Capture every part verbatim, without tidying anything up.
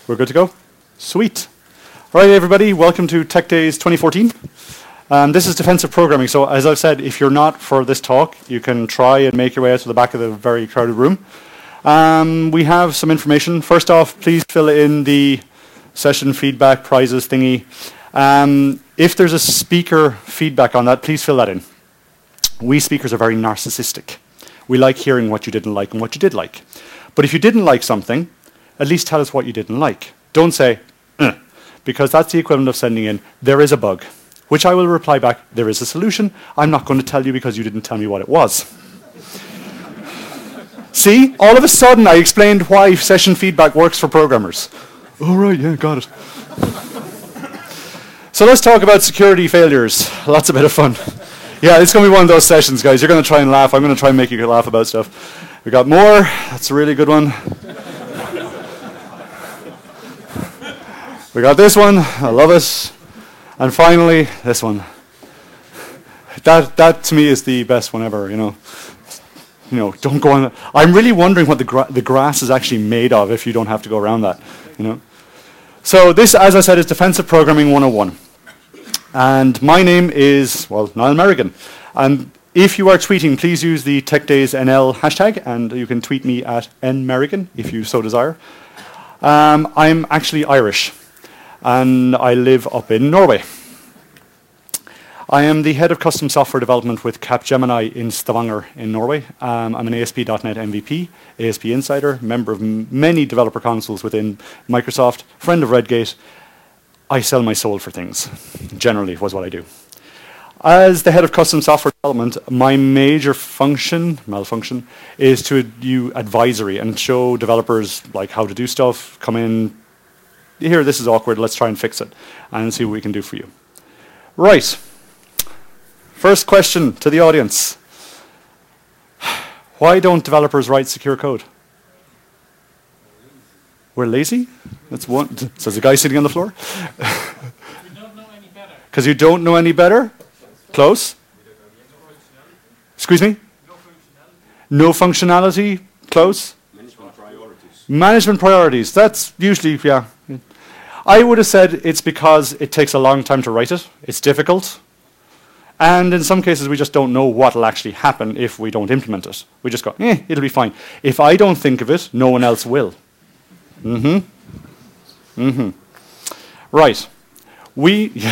We're good to go? Sweet. All right, everybody, welcome to Tech Days twenty fourteen. Um, this is defensive programming, so as I've said, if you're not for this talk, you can try and make your way out to the back of the very crowded room. Um, we have some information. First off, please fill in the session feedback prizes thingy. Um, if there's a speaker feedback on that, please fill that in. We speakers are very narcissistic. We like hearing what you didn't like and what you did like. But if you didn't like something, at least tell us what you didn't like. Don't say, eh, because that's the equivalent of sending in, there is a bug, which I will reply back, there is a solution. I'm not going to tell you because you didn't tell me what it was. See, all of a sudden I explained why session feedback works for programmers. All right, yeah, got it. So let's talk about security failures. Lots of bit of fun. Yeah, it's going to be one of those sessions, guys. You're going to try and laugh. I'm going to try and make you laugh about stuff. We got more. That's a really good one. We got this one. I love it. And finally, this one. That, that to me is the best one ever, you know. You know, don't go on. I'm really wondering what the, gra the grass is actually made of if you don't have to go around that, you know. So this, as I said, is Defensive Programming one oh one. And my name is, well, Niall Merrigan. And if you are tweeting, please use the Tech Days N L hashtag, and you can tweet me at n merrigan if you so desire. Um, I'm actually Irish, and I live up in Norway. I am the head of custom software development with Capgemini in Stavanger in Norway. Um, I'm an A S P dot net M V P, A S P Insider, member of m many developer councils within Microsoft, friend of Redgate. I sell my soul for things, generally was what I do. As the head of custom software development, my major function, malfunction, is to do advisory and show developers like how to do stuff, come in, here, this is awkward, let's try and fix it, and see what we can do for you. Right. First question to the audience. Why don't developers write secure code? We're lazy? That's one. Says the guy sitting on the floor. We don't know any better. Because you don't know any better? Close? Excuse me? No functionality. No functionality? Close? Management priorities. Management priorities. That's usually, yeah. I would have said it's because it takes a long time to write it. It's difficult. And in some cases, we just don't know what will actually happen if we don't implement it. We just go, eh, it'll be fine. If I don't think of it, no one else will. Mm-hmm. Mm-hmm. Right. We, yeah.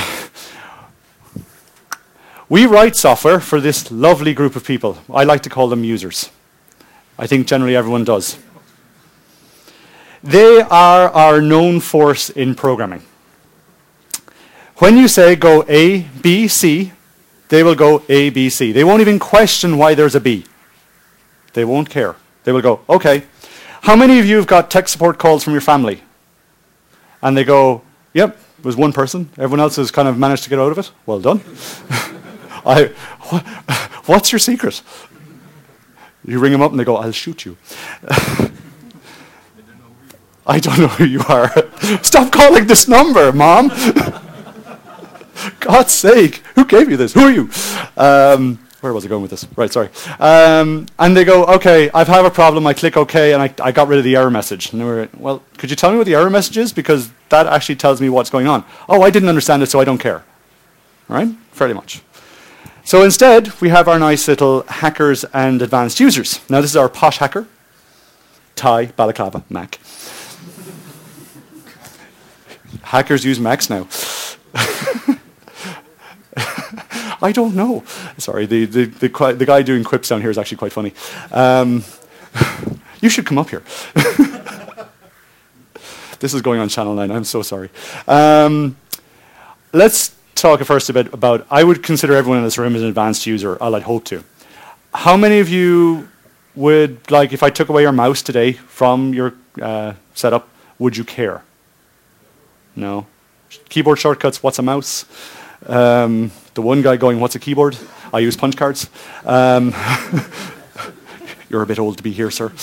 we write software for this lovely group of people. I like to call them users. I think generally everyone does. They are our known force in programming. When you say go A, B, C, they will go A, B, C. They won't even question why there's a B. They won't care. They will go, okay. How many of you have got tech support calls from your family? And they go, yep, it was one person. Everyone else has kind of managed to get out of it. Well done. I, wh what's your secret? You ring them up and they go, I'll shoot you. I don't know who you are. Stop calling this number, Mom. God's sake, who gave you this? Who are you? Um, where was I going with this? Right, sorry. Um, and they go, okay, I have a problem. I click OK, and I, I got rid of the error message. And they were, well, could you tell me what the error message is? Because that actually tells me what's going on. Oh, I didn't understand it, so I don't care. All right? Fairly much. So instead, we have our nice little hackers and advanced users. Now, this is our posh hacker. Thai, balaclava, Mac. Hackers use Macs now. I don't know. Sorry, the, the, the, the guy doing quips down here is actually quite funny. Um, you should come up here. This is going on Channel nine. I'm so sorry. Um, let's talk first a bit about, I would consider everyone in this room as an advanced user. I'd hope to. How many of you would, like, if I took away your mouse today from your uh, setup, would you care? No. Keyboard shortcuts, what's a mouse? Um, the one guy going, what's a keyboard? I use punch cards. Um, you're a bit old to be here, sir.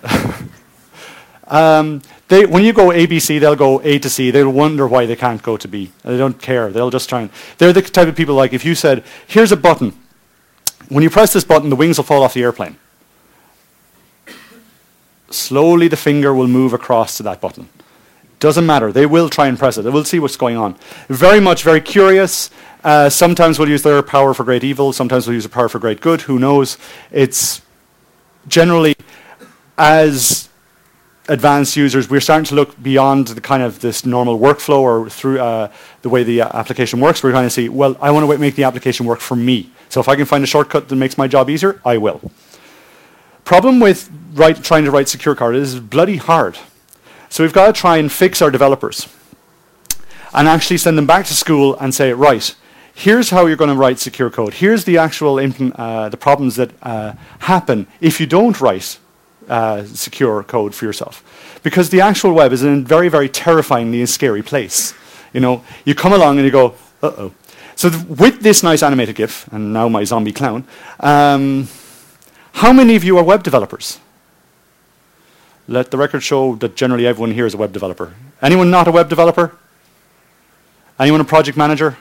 um, they, when you go A, B, C, they'll go A to C. They'll wonder why they can't go to B. They don't care. They'll just try and... They're the type of people like, if you said, here's a button. When you press this button, the wings will fall off the airplane. Slowly the finger will move across to that button. Doesn't matter. They will try and press it. They will see what's going on. Very much, very curious. Uh, sometimes we'll use their power for great evil. Sometimes we'll use their power for great good. Who knows? It's generally, as advanced users, we're starting to look beyond the kind of this normal workflow or through uh, the way the uh, application works. We're trying to see, well, I want to make the application work for me. So if I can find a shortcut that makes my job easier, I will. Problem with write, trying to write secure code is bloody hard. So we've got to try and fix our developers and actually send them back to school and say, right, here's how you're going to write secure code. Here's the actual uh, the problems that uh, happen if you don't write uh, secure code for yourself. Because the actual web is a very, very terrifyingly scary place. You know, you come along and you go, uh-oh. So th with this nice animated GIF, and now my zombie clown, um, how many of you are web developers? Let the record show that generally everyone here is a web developer. Anyone not a web developer? Anyone a project manager?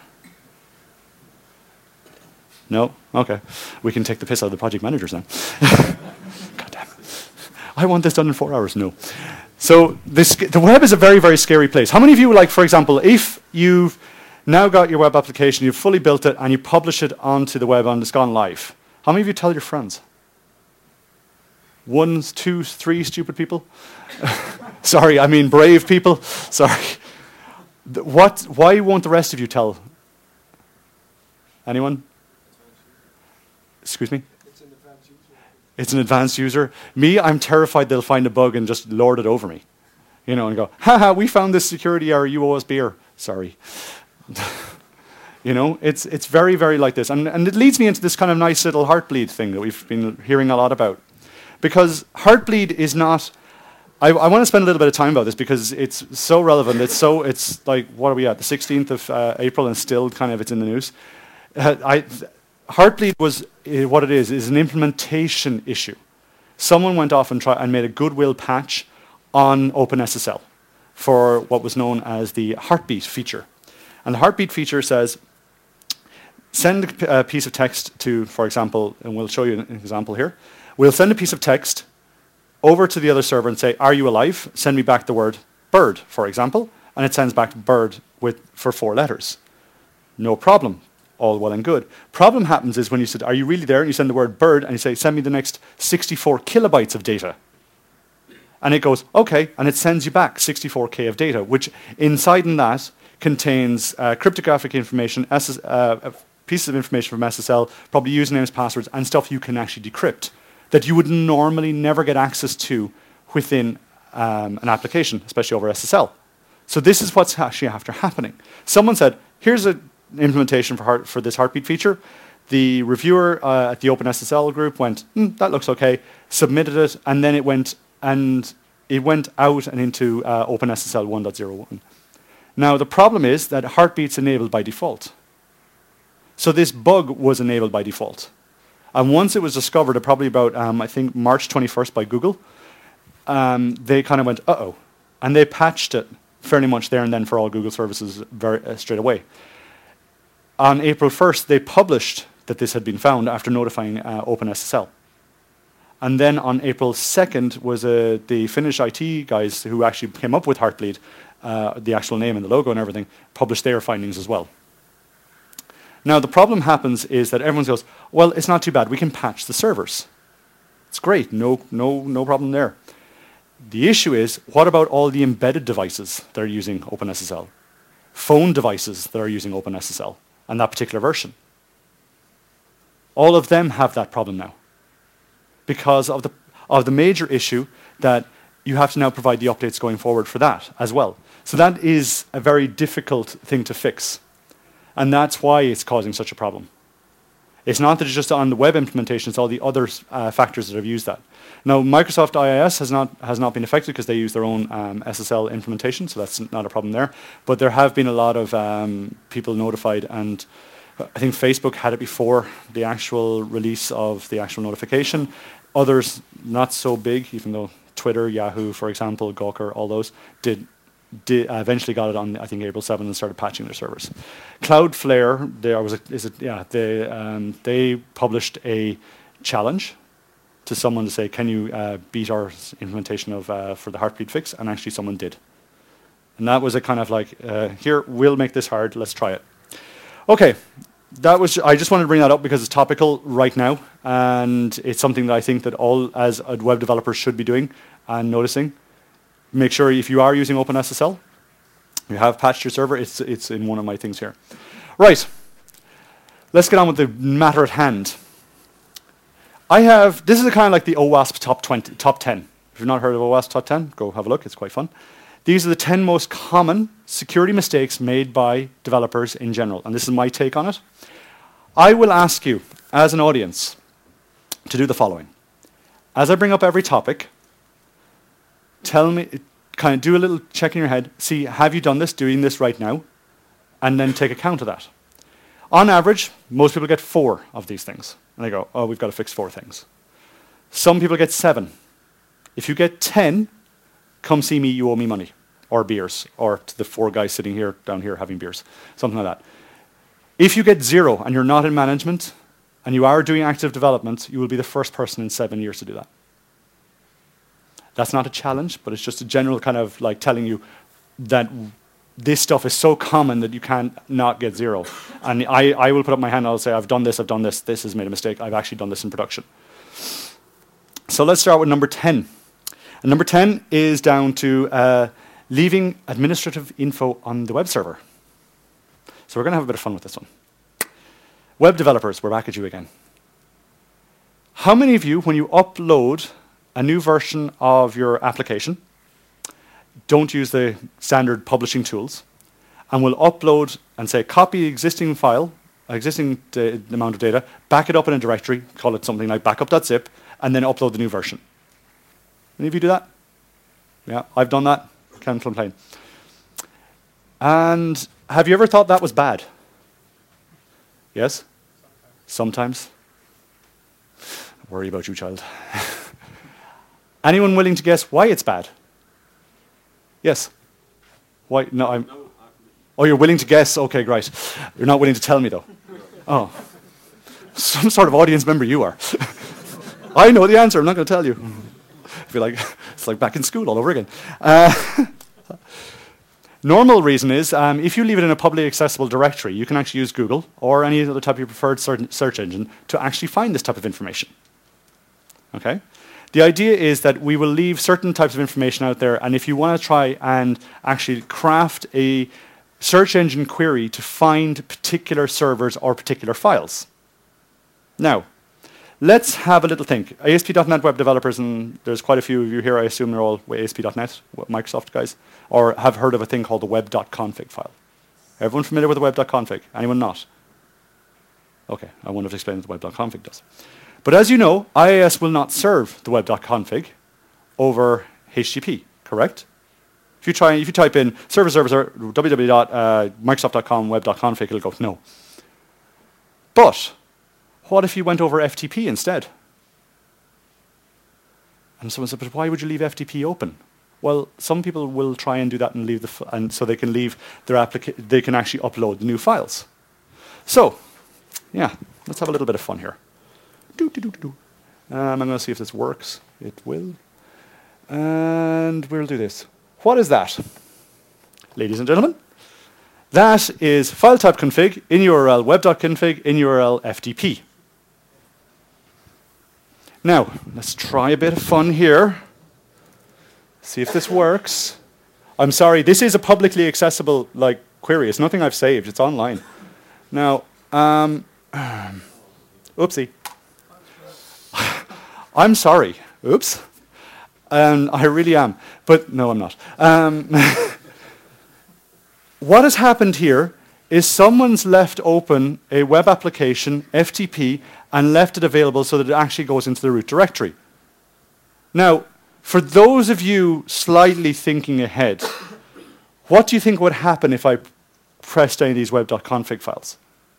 No? Okay. We can take the piss out of the project managers now. God damn. I want this done in four hours. No. So this, the web is a very, very scary place. How many of you, like, for example, if you've now got your web application, you've fully built it, and you publish it onto the web and it's gone live, how many of you tell your friends? One, two, three stupid people? Sorry, I mean brave people. Sorry. Th what? Why won't the rest of you tell? Anyone? Excuse me? It's an advanced user. It's an advanced user. Me, I'm terrified they'll find a bug and just lord it over me. You know, and go, haha, we found this security error, you owe us beer. Sorry. You know, it's, it's very, very like this. And, and it leads me into this kind of nice little Heartbleed thing that we've been hearing a lot about. Because Heartbleed is not, I, I want to spend a little bit of time about this because it's so relevant. It's so, it's like, what are we at, the sixteenth of uh, April, and still kind of it's in the news. Uh, I, Heartbleed was, uh, what it is, is an implementation issue. Someone went off and, try, and made a goodwill patch on OpenSSL for what was known as the Heartbeat feature. And the Heartbeat feature says, send a piece of text to, for example, and we'll show you an example here. We'll send a piece of text over to the other server and say, are you alive? Send me back the word bird, for example. And it sends back bird with, for four letters. No problem. All well and good. Problem happens is when you said, are you really there? And you send the word bird and you say, send me the next sixty-four kilobytes of data. And it goes, okay. And it sends you back sixty-four K of data, which inside in that contains uh, cryptographic information, S S, uh, pieces of information from S S L, probably usernames, passwords, and stuff you can actually decrypt that you would normally never get access to within um, an application, especially over S S L. So this is what's actually after happening. Someone said, here's an implementation for, heart, for this Heartbeat feature. The reviewer uh, at the OpenSSL group went, mm, that looks okay, submitted it, and then it went and it went out and into uh, OpenSSL one point oh one. Now the problem is that Heartbeat's enabled by default. So this bug was enabled by default. And once it was discovered, at probably about, um, I think, March twenty-first by Google, um, they kind of went, uh-oh. And they patched it fairly much there and then for all Google services very, uh, straight away. On April first, they published that this had been found after notifying uh, OpenSSL. And then on April second was uh, the Finnish I T guys who actually came up with Heartbleed, uh, the actual name and the logo and everything, published their findings as well. Now, the problem happens is that everyone goes, well, it's not too bad. We can patch the servers. It's great. No, no, no problem there. The issue is, what about all the embedded devices that are using OpenSSL? Phone devices that are using OpenSSL and that particular version. All of them have that problem now because of the, of the major issue that you have to now provide the updates going forward for that as well. So that is a very difficult thing to fix. And that's why it's causing such a problem. It's not that it's just on the web implementation, it's all the other uh, factors that have used that. Now, Microsoft I I S has not, has not been affected because they use their own um, S S L implementation, so that's not a problem there. But there have been a lot of um, people notified, and I think Facebook had it before the actual release of the actual notification. Others, not so big, even though Twitter, Yahoo, for example, Gawker, all those, did Did, uh, eventually got it on, I think, April seventh and started patching their servers. Cloudflare, there was a, is it, yeah, they, um, they published a challenge to someone to say, can you uh, beat our implementation of uh, for the Heartbleed fix? And actually someone did. And that was a kind of like, uh, here, we'll make this hard, let's try it. Okay, that was, I just wanted to bring that up because it's topical right now, and it's something that I think that all as web developers should be doing and noticing. Make sure if you are using OpenSSL, you have patched your server, it's, it's in one of my things here. Right, let's get on with the matter at hand. I have, this is a kind of like the OWASP top twenty, top ten. If you've not heard of OWASP top ten, go have a look, it's quite fun. These are the ten most common security mistakes made by developers in general, and this is my take on it. I will ask you, as an audience, to do the following. As I bring up every topic, tell me, kind of do a little check in your head, see, have you done this, doing this right now, and then take account of that. On average, most people get four of these things. And they go, oh, we've got to fix four things. Some people get seven. If you get ten, come see me, you owe me money. Or beers. Or to the four guys sitting here, down here, having beers. Something like that. If you get zero, and you're not in management, and you are doing active development, you will be the first person in seven years to do that. That's not a challenge, but it's just a general kind of like telling you that this stuff is so common that you can't not get zero. And I, I will put up my hand and I'll say, I've done this, I've done this, this has made a mistake, I've actually done this in production. So let's start with number ten. And number ten is down to uh, leaving administrative info on the web server. So we're going to have a bit of fun with this one. Web developers, we're back at you again. How many of you, when you upload a new version of your application, don't use the standard publishing tools, and will upload and say, copy existing file, existing amount of data, back it up in a directory, call it something like backup.zip, and then upload the new version? Any of you do that? Yeah, I've done that. Can't complain. And have you ever thought that was bad? Yes? Sometimes. I worry about you, child. Anyone willing to guess why it's bad? Yes. Why? No, I'm. Oh, you're willing to guess? Okay, great. You're not willing to tell me, though. Oh. Some sort of audience member you are. I know the answer. I'm not going to tell you. I feel like it's like back in school all over again. Uh, normal reason is um, if you leave it in a publicly accessible directory, you can actually use Google or any other type of your preferred search engine to actually find this type of information. Okay? The idea is that we will leave certain types of information out there, and if you want to try and actually craft a search engine query to find particular servers or particular files. Now, let's have a little think. A S P dot net web developers, and there's quite a few of you here, I assume they're all A S P dot net, Microsoft guys, or have heard of a thing called the web.config file. Everyone familiar with the web.config? Anyone not? Okay, I won't have to explain what the web.config does. But as you know, I I S will not serve the web.config over H T T P, correct? If you try, if you type in server server server w w w dot microsoft dot com web.config, it'll go no. But what if you went over F T P instead? And someone said, but why would you leave F T P open? Well, some people will try and do that and leave the f and so they can leave their applica they can actually upload the new files. So, yeah, let's have a little bit of fun here. Do, do, do, do. Um, I'm going to see if this works. It will. And we'll do this. What is that? Ladies and gentlemen, that is file type config, in U R L web.config, in U R L F T P. Now, let's try a bit of fun here. See if this works. I'm sorry, this is a publicly accessible like query. It's nothing I've saved. It's online. Now, um, oopsie. I'm sorry. Oops. Um, I really am. But no, I'm not. Um, what has happened here is someone's left open a web application, F T P, and left it available so that it actually goes into the root directory. Now, for those of you slightly thinking ahead, what do you think would happen if I pressed any of these web.config files?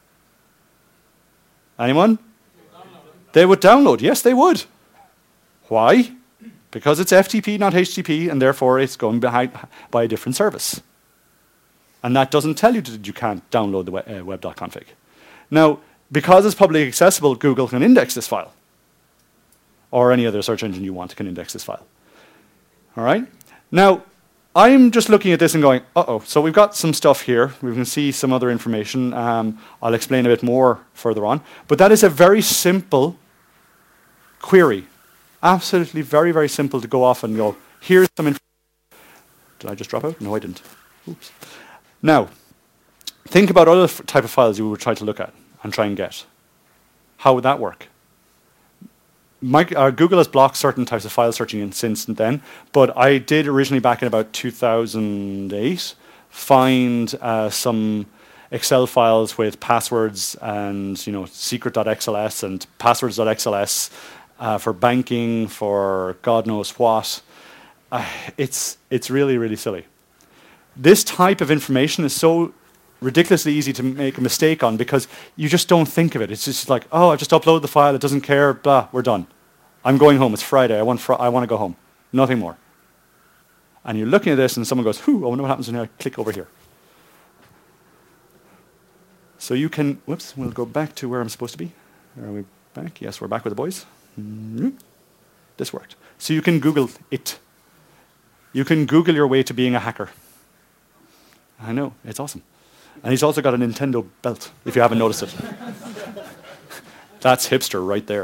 Anyone? They would download. Yes, they would. Why? Because it's F T P, not H T T P, and therefore it's going behind by a different service. And that doesn't tell you that you can't download the uh, web.config. Now, because it's publicly accessible, Google can index this file. Or any other search engine you want can index this file. All right? Now, I'm just looking at this and going, uh-oh, so we've got some stuff here. We can see some other information. Um, I'll explain a bit more further on. But that is a very simple query. Absolutely very, very simple to go off and go, here's some information. Did I just drop out? No, I didn't. Oops. Now, think about other f- type of files you would try to look at and try and get. How would that work? Mike, uh, Google has blocked certain types of file searching since then, but I did originally back in about two thousand eight find uh, some Excel files with passwords and you know secret.xls and passwords.xls uh, for banking, for God knows what. Uh, it's it's really really silly. This type of information is so ridiculously easy to make a mistake on because you just don't think of it. It's just like, oh, I just uploaded the file, it doesn't care, blah, we're done. I'm going home, it's Friday, I want fr- I want to go home. Nothing more. And you're looking at this and someone goes, whew, I wonder what happens when I click over here. So you can, whoops, we'll go back to where I'm supposed to be. Are we back? Yes, we're back with the boys. Mm-hmm. This worked. So you can Google it. You can Google your way to being a hacker. I know, it's awesome. And he's also got a Nintendo belt, if you haven't noticed it. That's hipster right there.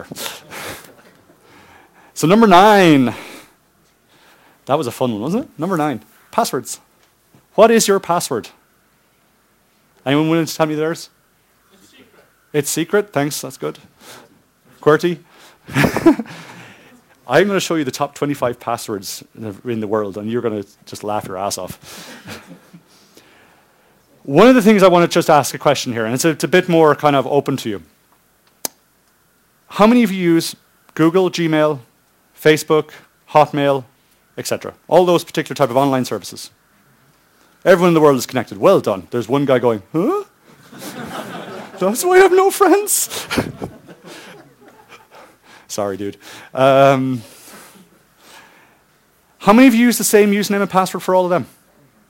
So number nine. That was a fun one, wasn't it? Number nine, passwords. What is your password? Anyone willing to tell me theirs? It's secret. It's secret, thanks, that's good. QWERTY. I'm going to show you the top twenty-five passwords in the world, and you're going to just laugh your ass off. One of the things I want to just ask a question here, and it's a, it's a bit more kind of open to you. How many of you use Google, Gmail, Facebook, Hotmail, et cetera? All those particular type of online services. Everyone in the world is connected. Well done. There's one guy going, huh? That's why I have no friends. Sorry, dude. Um, how many of you use the same username and password for all of them?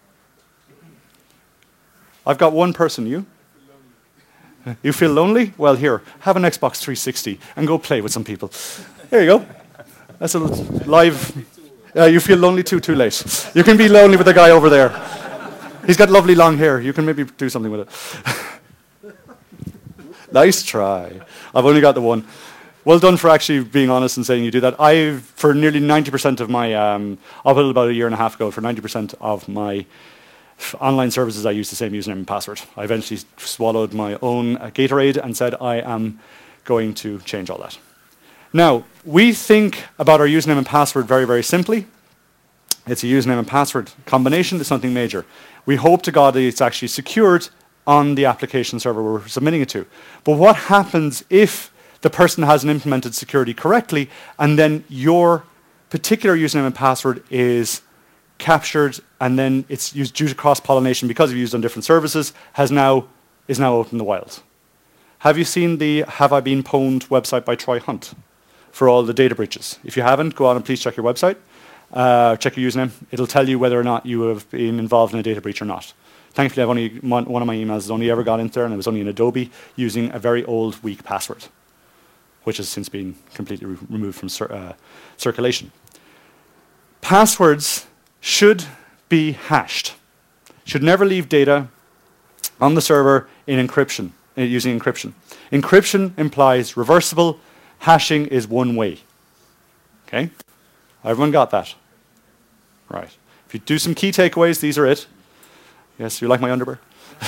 I've got one person, you? You feel lonely? Well, here, have an Xbox three sixty and go play with some people. There you go. That's a live... Uh, you feel lonely too, too late. You can be lonely with the guy over there. He's got lovely long hair. You can maybe do something with it. Nice try. I've only got the one. Well done for actually being honest and saying you do that. I've, for nearly ninety percent of my... Um, up until about a year and a half ago, for ninety percent of my... online services, I use the same username and password. I eventually swallowed my own uh, Gatorade and said I am going to change all that. Now, we think about our username and password very, very simply. It's a username and password combination. It's something major. We hope to God that it's actually secured on the application server we're submitting it to. But what happens if the person hasn't implemented security correctly and then your particular username and password is captured, and then it's used due to cross-pollination because of used on different services, has now is now out in the wild. Have you seen the Have I Been Pwned website by Troy Hunt for all the data breaches? If you haven't, go on and please check your website, uh, check your username. It'll tell you whether or not you have been involved in a data breach or not. Thankfully, I've only one, one of my emails has only ever got in there, and it was only in Adobe using a very old, weak password, which has since been completely re- removed from cir- uh, circulation. Passwords should be hashed. Should never leave data on the server in encryption, uh, using encryption. Encryption implies reversible. Hashing is one way. Okay? Everyone got that? Right. If you do some key takeaways, these are it. Yes, you like my underwear?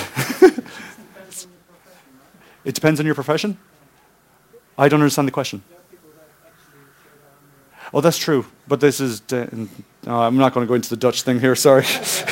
It depends on your profession? I don't understand the question. Oh, that's true. But this is... Uh, no, I'm not going to go into the Dutch thing here, sorry.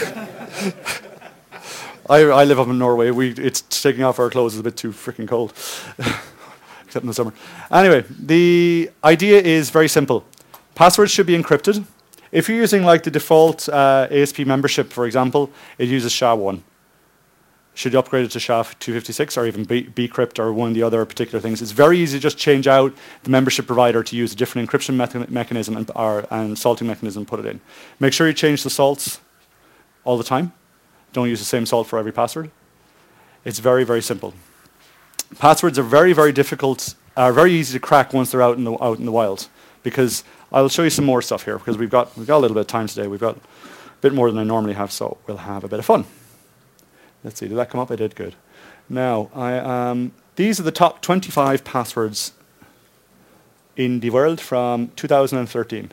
I, I live up in Norway. We, it's taking off our clothes is a bit too freaking cold. Except in the summer. Anyway, the idea is very simple. Passwords should be encrypted. If you're using like the default uh, A S P membership, for example, it uses S H A one. Should you upgrade it to S H A two fifty-six or even B- Bcrypt or one of the other particular things? It's very easy to just change out the membership provider to use a different encryption me- mechanism and, or, and salting mechanism and put it in. Make sure you change the salts all the time. Don't use the same salt for every password. It's very, very simple. Passwords are very, very difficult, are very easy to crack once they're out in the, out in the wild. Because I'll show you some more stuff here because we've got, we've got a little bit of time today. We've got bit more than I normally have, so we'll have a bit of fun. Let's see, did that come up? I did, good. Now, I, um, these are the top twenty-five passwords in the world from two thousand thirteen.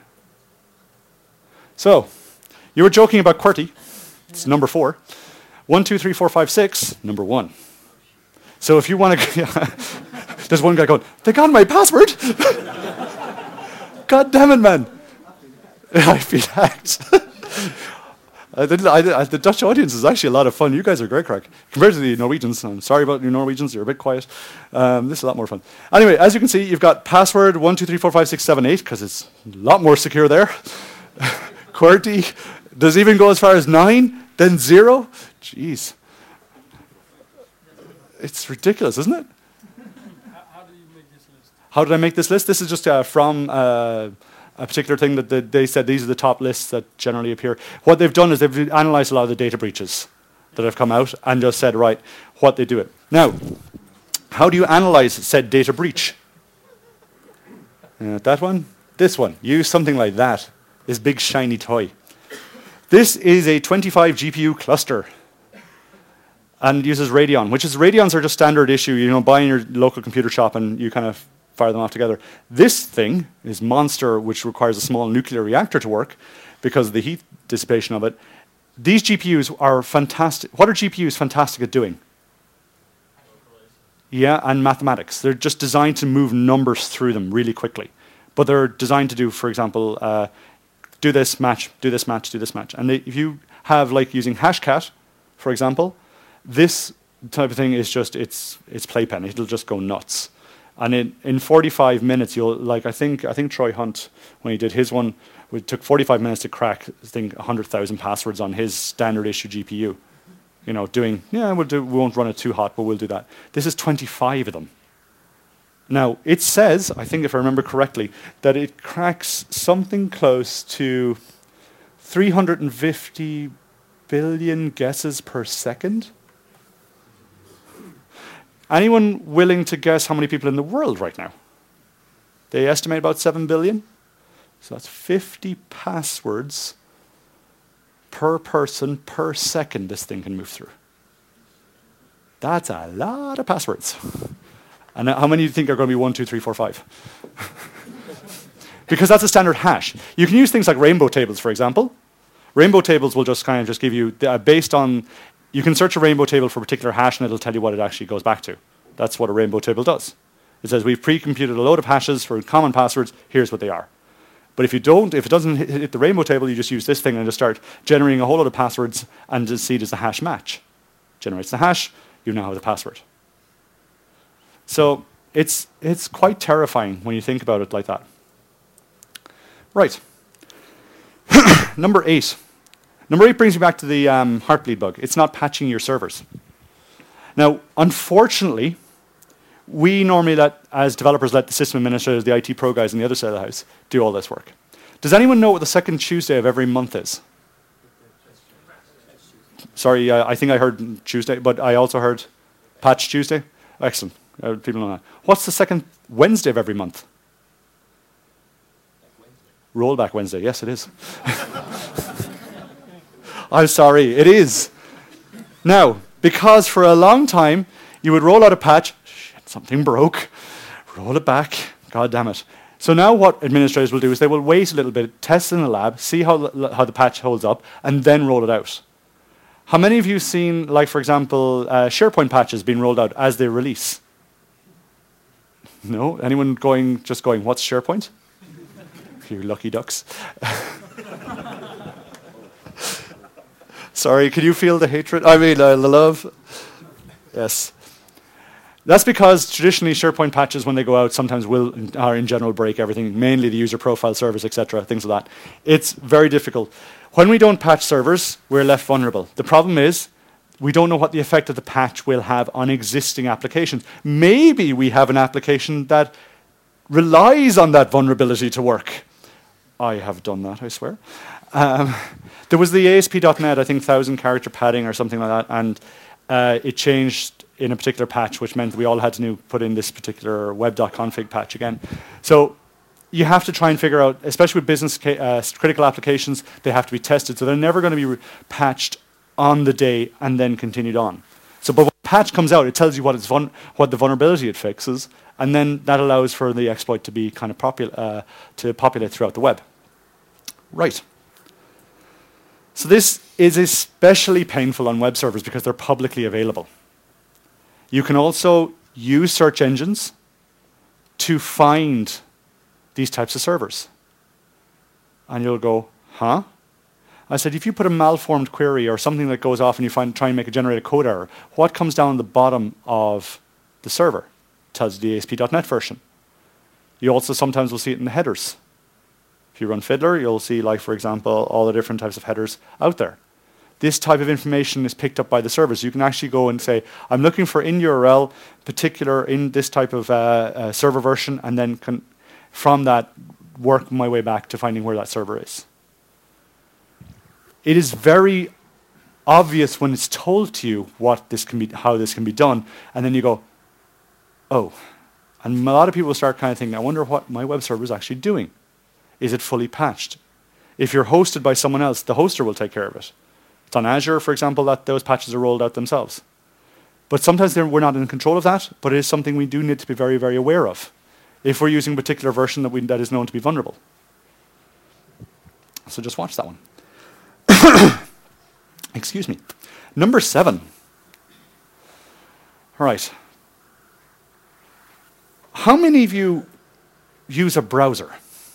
So, you were joking about QWERTY. It's number four. One, two, three, four, five, six, number one. So if you want to, there's one guy going, they got my password. God damn it, man. I feel hacked. I did, I did, I, the Dutch audience is actually a lot of fun. You guys are great crack. Compared to the Norwegians, I'm sorry about you Norwegians, you're a bit quiet. Um, this is a lot more fun. Anyway, as you can see, you've got password one, two, three, four, five, six, seven, eight, because it's a lot more secure there. QWERTY does even go as far as nine, then zero. Jeez. It's ridiculous, isn't it? How, how do you make this list? How did I make this list? This is just uh, from uh, a particular thing that the, they said these are the top lists that generally appear. What they've done is they've analyzed a lot of the data breaches that have come out and just said, right, what they do it. Now, how do you analyze said data breach? Uh, that one? This one. Use something like that. This big shiny toy. This is a twenty-five G P U cluster and uses Radeon, which is Radeons are just standard issue. You know, buy in your local computer shop and you kind of fire them off together. This thing is Monster, which requires a small nuclear reactor to work because of the heat dissipation of it. These G P Us are fantastic. What are G P Us fantastic at doing? Yeah, and mathematics. They're just designed to move numbers through them really quickly. But they're designed to do, for example, uh, do this match, do this match, do this match. And they, if you have, like, using Hashcat, for example, this type of thing is just, it's it's playpen. It'll just go nuts. And in, in forty-five minutes, you'll, like, I think I think Troy Hunt, when he did his one, it took forty-five minutes to crack, I think, one hundred thousand passwords on his standard issue G P U. You know, doing, yeah, we'll do, we won't run it too hot, but we'll do that. This is twenty-five of them. Now, it says, I think if I remember correctly, that it cracks something close to three hundred fifty billion guesses per second. Anyone willing to guess how many people in the world right now? They estimate about seven billion. So that's fifty passwords per person per second this thing can move through. That's a lot of passwords. And how many do you think are going to be one, two, three, four, five? Because that's a standard hash. You can use things like rainbow tables, for example. Rainbow tables will just kind of just give you, uh, based on, you can search a rainbow table for a particular hash and it'll tell you what it actually goes back to. That's what a rainbow table does. It says we've pre-computed a load of hashes for common passwords, here's what they are. But if you don't, if it doesn't hit, hit the rainbow table, you just use this thing and just start generating a whole lot of passwords and just see does the hash match. Generates the hash, you now have the password. So it's, it's quite terrifying when you think about it like that. Right. Number eight. Number eight brings me back to the um, Heartbleed bug. It's not patching your servers. Now, unfortunately, we normally let, as developers, let the system administrators, the I T pro guys on the other side of the house, do all this work. Does anyone know what the second Tuesday of every month is? Sorry, uh, I think I heard Tuesday, but I also heard Patch Tuesday. Excellent. Uh, people know that. What's the second Wednesday of every month? Rollback Wednesday. Yes, it is. I'm sorry, it is. Now, because for a long time, you would roll out a patch, shit, something broke, roll it back, god damn it. So now what administrators will do is they will wait a little bit, test in the lab, see how, how the patch holds up, and then roll it out. How many of you have seen, like, for example, uh, SharePoint patches being rolled out as they release? No? Anyone going, just going, what's SharePoint? You lucky ducks. Sorry, can you feel the hatred? I mean, uh, the love? Yes. That's because traditionally SharePoint patches, when they go out, sometimes will, are in general break everything, mainly the user profile servers, et cetera, things like that. It's very difficult. When we don't patch servers, we're left vulnerable. The problem is, we don't know what the effect of the patch will have on existing applications. Maybe we have an application that relies on that vulnerability to work. I have done that, I swear. Um, there was the A S P dot net, I think, thousand character padding or something like that, and uh, it changed in a particular patch, which meant we all had to new put in this particular web dot config patch again. So you have to try and figure out, especially with business ca uh, critical applications, they have to be tested. So they're never going to be patched on the day and then continued on. So, but when a patch comes out, it tells you what, it's vul what the vulnerability it fixes, and then that allows for the exploit to be kind of popul uh, to populate throughout the web. Right. So this is especially painful on web servers because they're publicly available. You can also use search engines to find these types of servers. And you'll go, huh? I said, if you put a malformed query or something that goes off and you find, try and make a generated code error, what comes down the bottom of the server? It tells you the A S P dot net version. You also sometimes will see it in the headers. If you run Fiddler, you'll see, like, for example, all the different types of headers out there. This type of information is picked up by the servers. You can actually go and say, I'm looking for in U R L, particular in this type of uh, uh, server version, and then can, from that, work my way back to finding where that server is. It is very obvious when it's told to you what this can be, how this can be done, and then you go, oh. And a lot of people start kind of thinking, I wonder what my web server is actually doing. Is it fully patched? If you're hosted by someone else, the hoster will take care of it. It's on Azure, for example, that those patches are rolled out themselves. But sometimes we're not in control of that, but it is something we do need to be very, very aware of if we're using a particular version that, we, that is known to be vulnerable. So just watch that one. Excuse me. Number seven. All right. How many of you use a browser?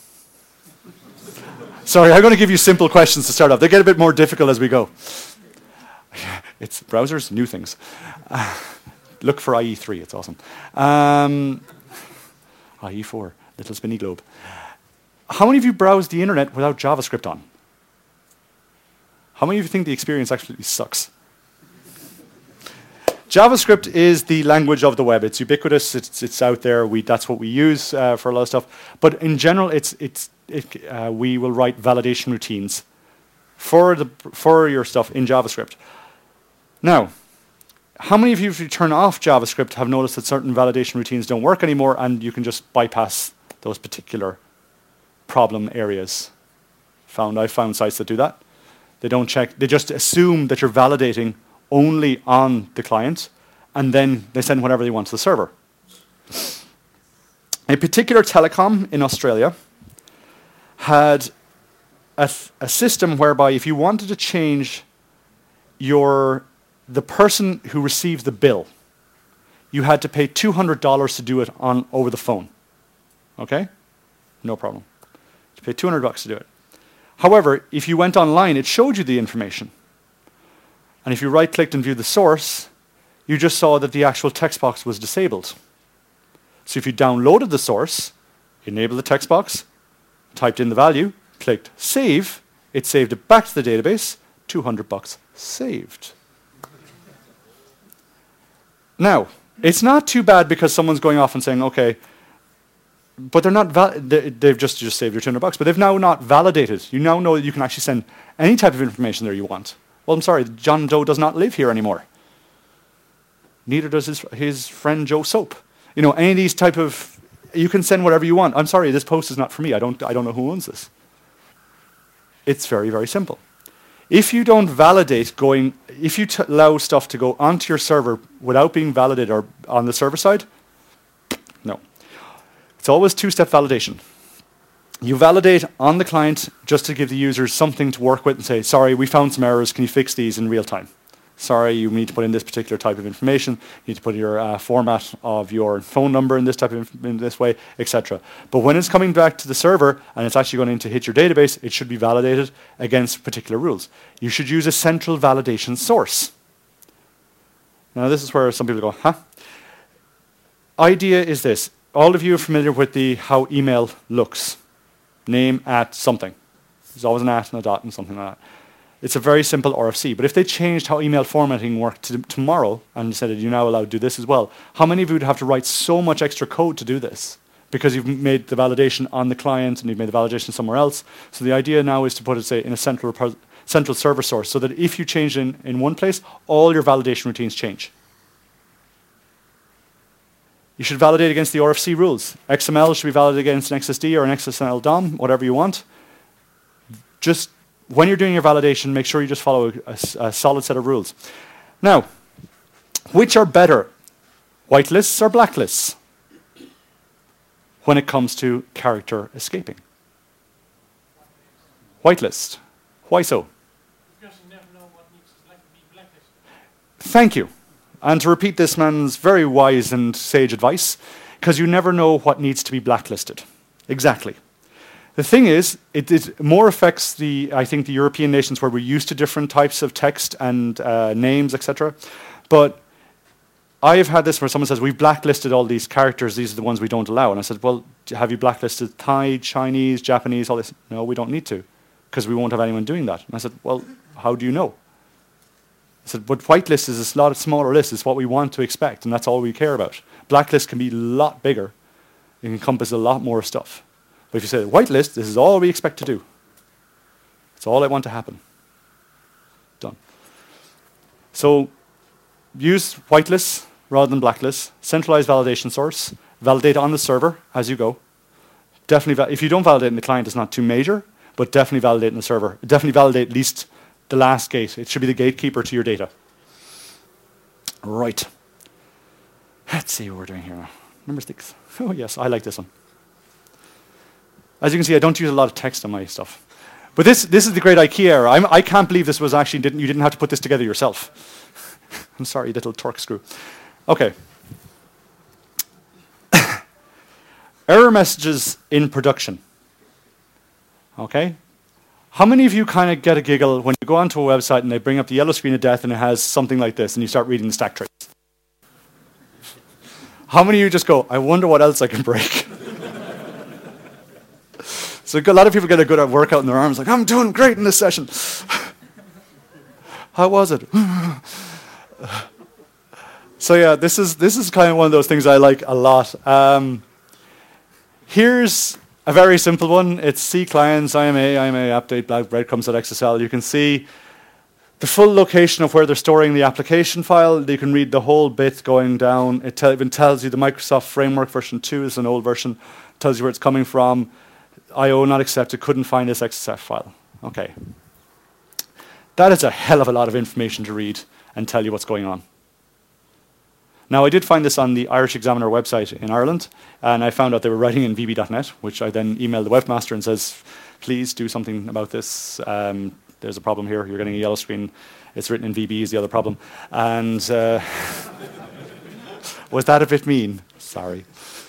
Sorry, I'm going to give you simple questions to start off. They get a bit more difficult as we go. It's browsers, new things. Uh, look for I E three, it's awesome. Um, I E four, little spinny globe. How many of you browse the internet without JavaScript on? How many of you think the experience actually sucks? JavaScript is the language of the web. It's ubiquitous. It's, it's out there. We, that's what we use uh, for a lot of stuff. But in general, it's, it's, it, uh, we will write validation routines for, the, for your stuff in JavaScript. Now, how many of you, if you turn off JavaScript, have noticed that certain validation routines don't work anymore and you can just bypass those particular problem areas? Found, I've found sites that do that. They don't check. They just assume that you're validating only on the client, and then they send whatever they want to the server. A particular telecom in Australia had a, a system whereby if you wanted to change your, the person who received the bill, you had to pay two hundred dollars to do it on, over the phone. Okay? No problem. You pay two hundred bucks to do it. However, if you went online, it showed you the information. And if you right-clicked and viewed the source, you just saw that the actual text box was disabled. So if you downloaded the source, enabled the text box, typed in the value, clicked save, it saved it back to the database, two hundred bucks saved. Now, it's not too bad because someone's going off and saying, okay, but they're not val they, they've just, just saved your two hundred bucks, but they've now not validated. You now know that you can actually send any type of information there you want. Well, I'm sorry, John Doe does not live here anymore. Neither does his, his friend Joe Soap. You know, any of these type of, you can send whatever you want. I'm sorry, this post is not for me. I don't, I don't know who owns this. It's very, very simple. If you don't validate going, if you t allow stuff to go onto your server without being validated or on the server side, no. It's always two-step validation. You validate on the client just to give the users something to work with and say, sorry, we found some errors, can you fix these in real time? Sorry, you need to put in this particular type of information, you need to put your uh, format of your phone number in this type of in this way, et cetera. But when it's coming back to the server and it's actually going to hit your database, it should be validated against particular rules. You should use a central validation source. Now this is where some people go, huh? Idea is this. All of you are familiar with the how email looks. Name at something. There's always an at and a dot and something like that. It's a very simple R F C. But if they changed how email formatting worked to tomorrow and said that you're now allowed to do this as well, how many of you would have to write so much extra code to do this? Because you've made the validation on the client and you've made the validation somewhere else. So the idea now is to put it, say, in a central, central server source so that if you change it in, in one place, all your validation routines change. You should validate against the R F C rules. X M L should be validated against an X S D or an X S L D O M, whatever you want. Just when you're doing your validation, make sure you just follow a, a, a solid set of rules. Now, which are better, whitelists or blacklists, when it comes to character escaping? Whitelist. Why so? Because you never know what needs to be blacklisted. Thank you. And to repeat this man's very wise and sage advice, because you never know what needs to be blacklisted. Exactly. The thing is, it, it more affects the, I think, the European nations where we're used to different types of text and uh, names, et cetera. But I have had this where someone says, we've blacklisted all these characters, these are the ones we don't allow. And I said, well, have you blacklisted Thai, Chinese, Japanese, all this? No, we don't need to, because we won't have anyone doing that. And I said, well, how do you know? I said, but whitelist is a lot smaller list. It's what we want to expect, and that's all we care about. Blacklist can be a lot bigger. It can encompass a lot more stuff. But if you say whitelist, this is all we expect to do. It's all I want to happen. Done. So use whitelists rather than blacklists. Centralized validation source. Validate on the server as you go. Definitely, if you don't validate in the client, it's not too major, but definitely validate in the server. Definitely validate at least the last gate. It should be the gatekeeper to your data. Right. Let's see what we're doing here now. Number six. Oh yes, I like this one. As you can see, I don't use a lot of text on my stuff. But this, this is the great IKEA error. I'm, I can't believe this was actually, didn't, you didn't have to put this together yourself. I'm sorry, little torque screw. Okay. Error messages in production. Okay? How many of you kind of get a giggle when you go onto a website and they bring up the yellow screen of death and it has something like this and you start reading the stack trace? How many of you just go, I wonder what else I can break? So a lot of people get a good workout in their arms, like, I'm doing great in this session. How was it? So yeah, this is, this is kind of one of those things I like a lot. Um, here's a very simple one. It's C clients, I M A, I M A update, breadcrumbs.xsl. You can see the full location of where they're storing the application file. You can read the whole bit going down. It te even tells you the Microsoft Framework version two is an old version. Tells you where it's coming from. I O not accepted, couldn't find this X S F file. Okay. That is a hell of a lot of information to read and tell you what's going on. Now, I did find this on the Irish Examiner website in Ireland, and I found out they were writing in V B dot net, which I then emailed the webmaster and says, please do something about this. Um, there's a problem here. You're getting a yellow screen. It's written in V B is the other problem. And uh, was that a bit mean? Sorry.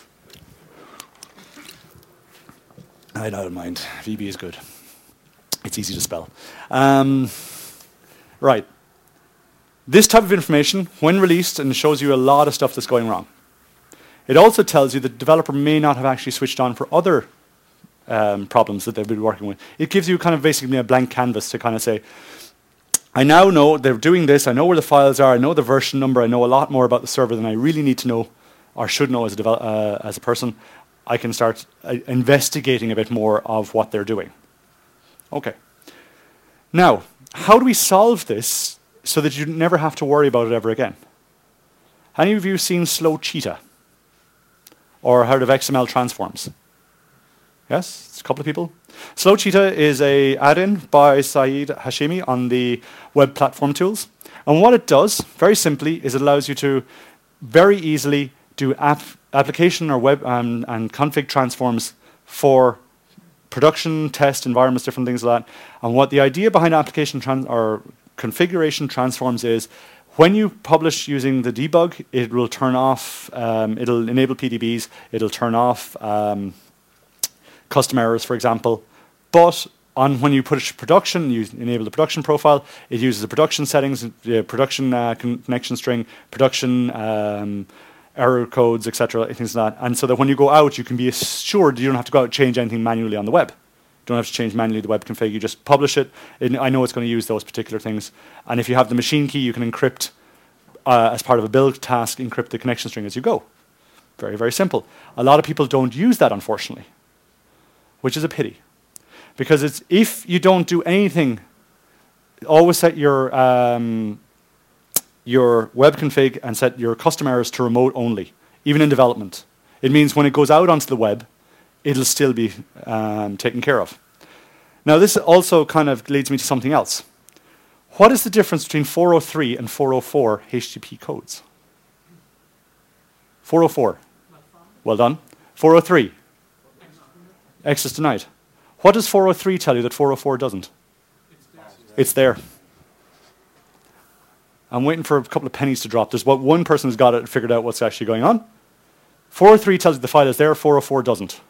I don't mind. V B is good. It's easy to spell. Um, right. This type of information, when released, and shows you a lot of stuff that's going wrong. It also tells you that the developer may not have actually switched on for other um, problems that they've been working with. It gives you kind of basically a blank canvas to kind of say, I now know they're doing this, I know where the files are, I know the version number, I know a lot more about the server than I really need to know, or should know as a, uh, as a person. I can start uh, investigating a bit more of what they're doing. Okay. Now, how do we solve this so that you never have to worry about it ever again? Any of you seen Slow Cheetah? Or heard of X M L transforms? Yes? It's a couple of people. Slow Cheetah is a add-in by Saeed Hashimi on the web platform tools. And what it does, very simply, is it allows you to very easily do app application or web um, and config transforms for production, test, environments, different things like that. And what the idea behind application trans or configuration transforms is, when you publish using the debug, it will turn off, um, it'll enable P D Bs, it'll turn off um, custom errors, for example. But on when you push production, you enable the production profile, it uses the production settings, the production uh, con connection string, production um, error codes, et cetera, things like that. And so that when you go out, you can be assured you don't have to go out and change anything manually on the web. You don't have to change manually the web config. You just publish it. And I know it's going to use those particular things. And if you have the machine key, you can encrypt, uh, as part of a build task, encrypt the connection string as you go. Very, very simple. A lot of people don't use that, unfortunately, which is a pity. Because it's, if you don't do anything, always set your um, your web config and set your custom errors to remote only. even in development. It means when it goes out onto the web, it'll still be um, taken care of. Now, this also kind of leads me to something else. What is the difference between four oh three and four oh four H T T P codes? four oh four. Well done. four oh three. Access denied. What does four oh three tell you that four oh four doesn't? It's there. I'm waiting for a couple of pennies to drop. There's what one person who's got it and figured out what's actually going on. four oh three tells you the file is there, four oh four doesn't.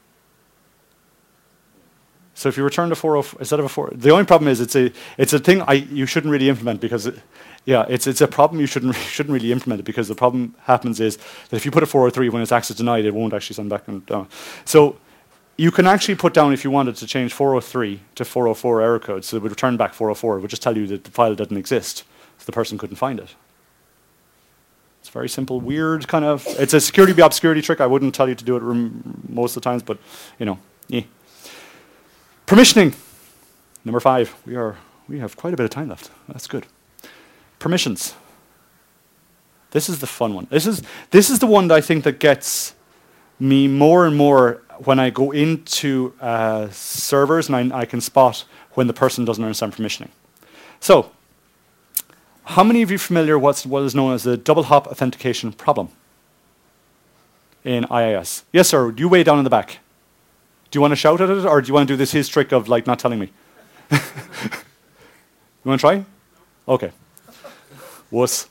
So if you return to four oh four instead of a four, the only problem is it's a it's a thing I you shouldn't really implement because it, yeah it's it's a problem you shouldn't shouldn't really implement it because the problem happens is that if you put a four oh three when it's access denied, it won't actually send back and down. So you can actually put down if you wanted to change four oh three to four oh four error code, so it would return back four oh four. It would just tell you that the file doesn't exist, so the person couldn't find it. It's very simple, weird kind of. It's a security by obscurity trick. I wouldn't tell you to do it rem most of the times, but you know, yeah. Permissioning, number five. We are we have quite a bit of time left. That's good. Permissions. This is the fun one. This is this is the one that I think that gets me more and more when I go into uh, servers and I, I can spot when the person doesn't understand permissioning. So, how many of you are familiar with what is known as the double hop authentication problem in I I S? Yes, sir. You way down in the back. Do you want to shout at it, or do you want to do this his trick of like not telling me? You want to try? Okay. Wuss.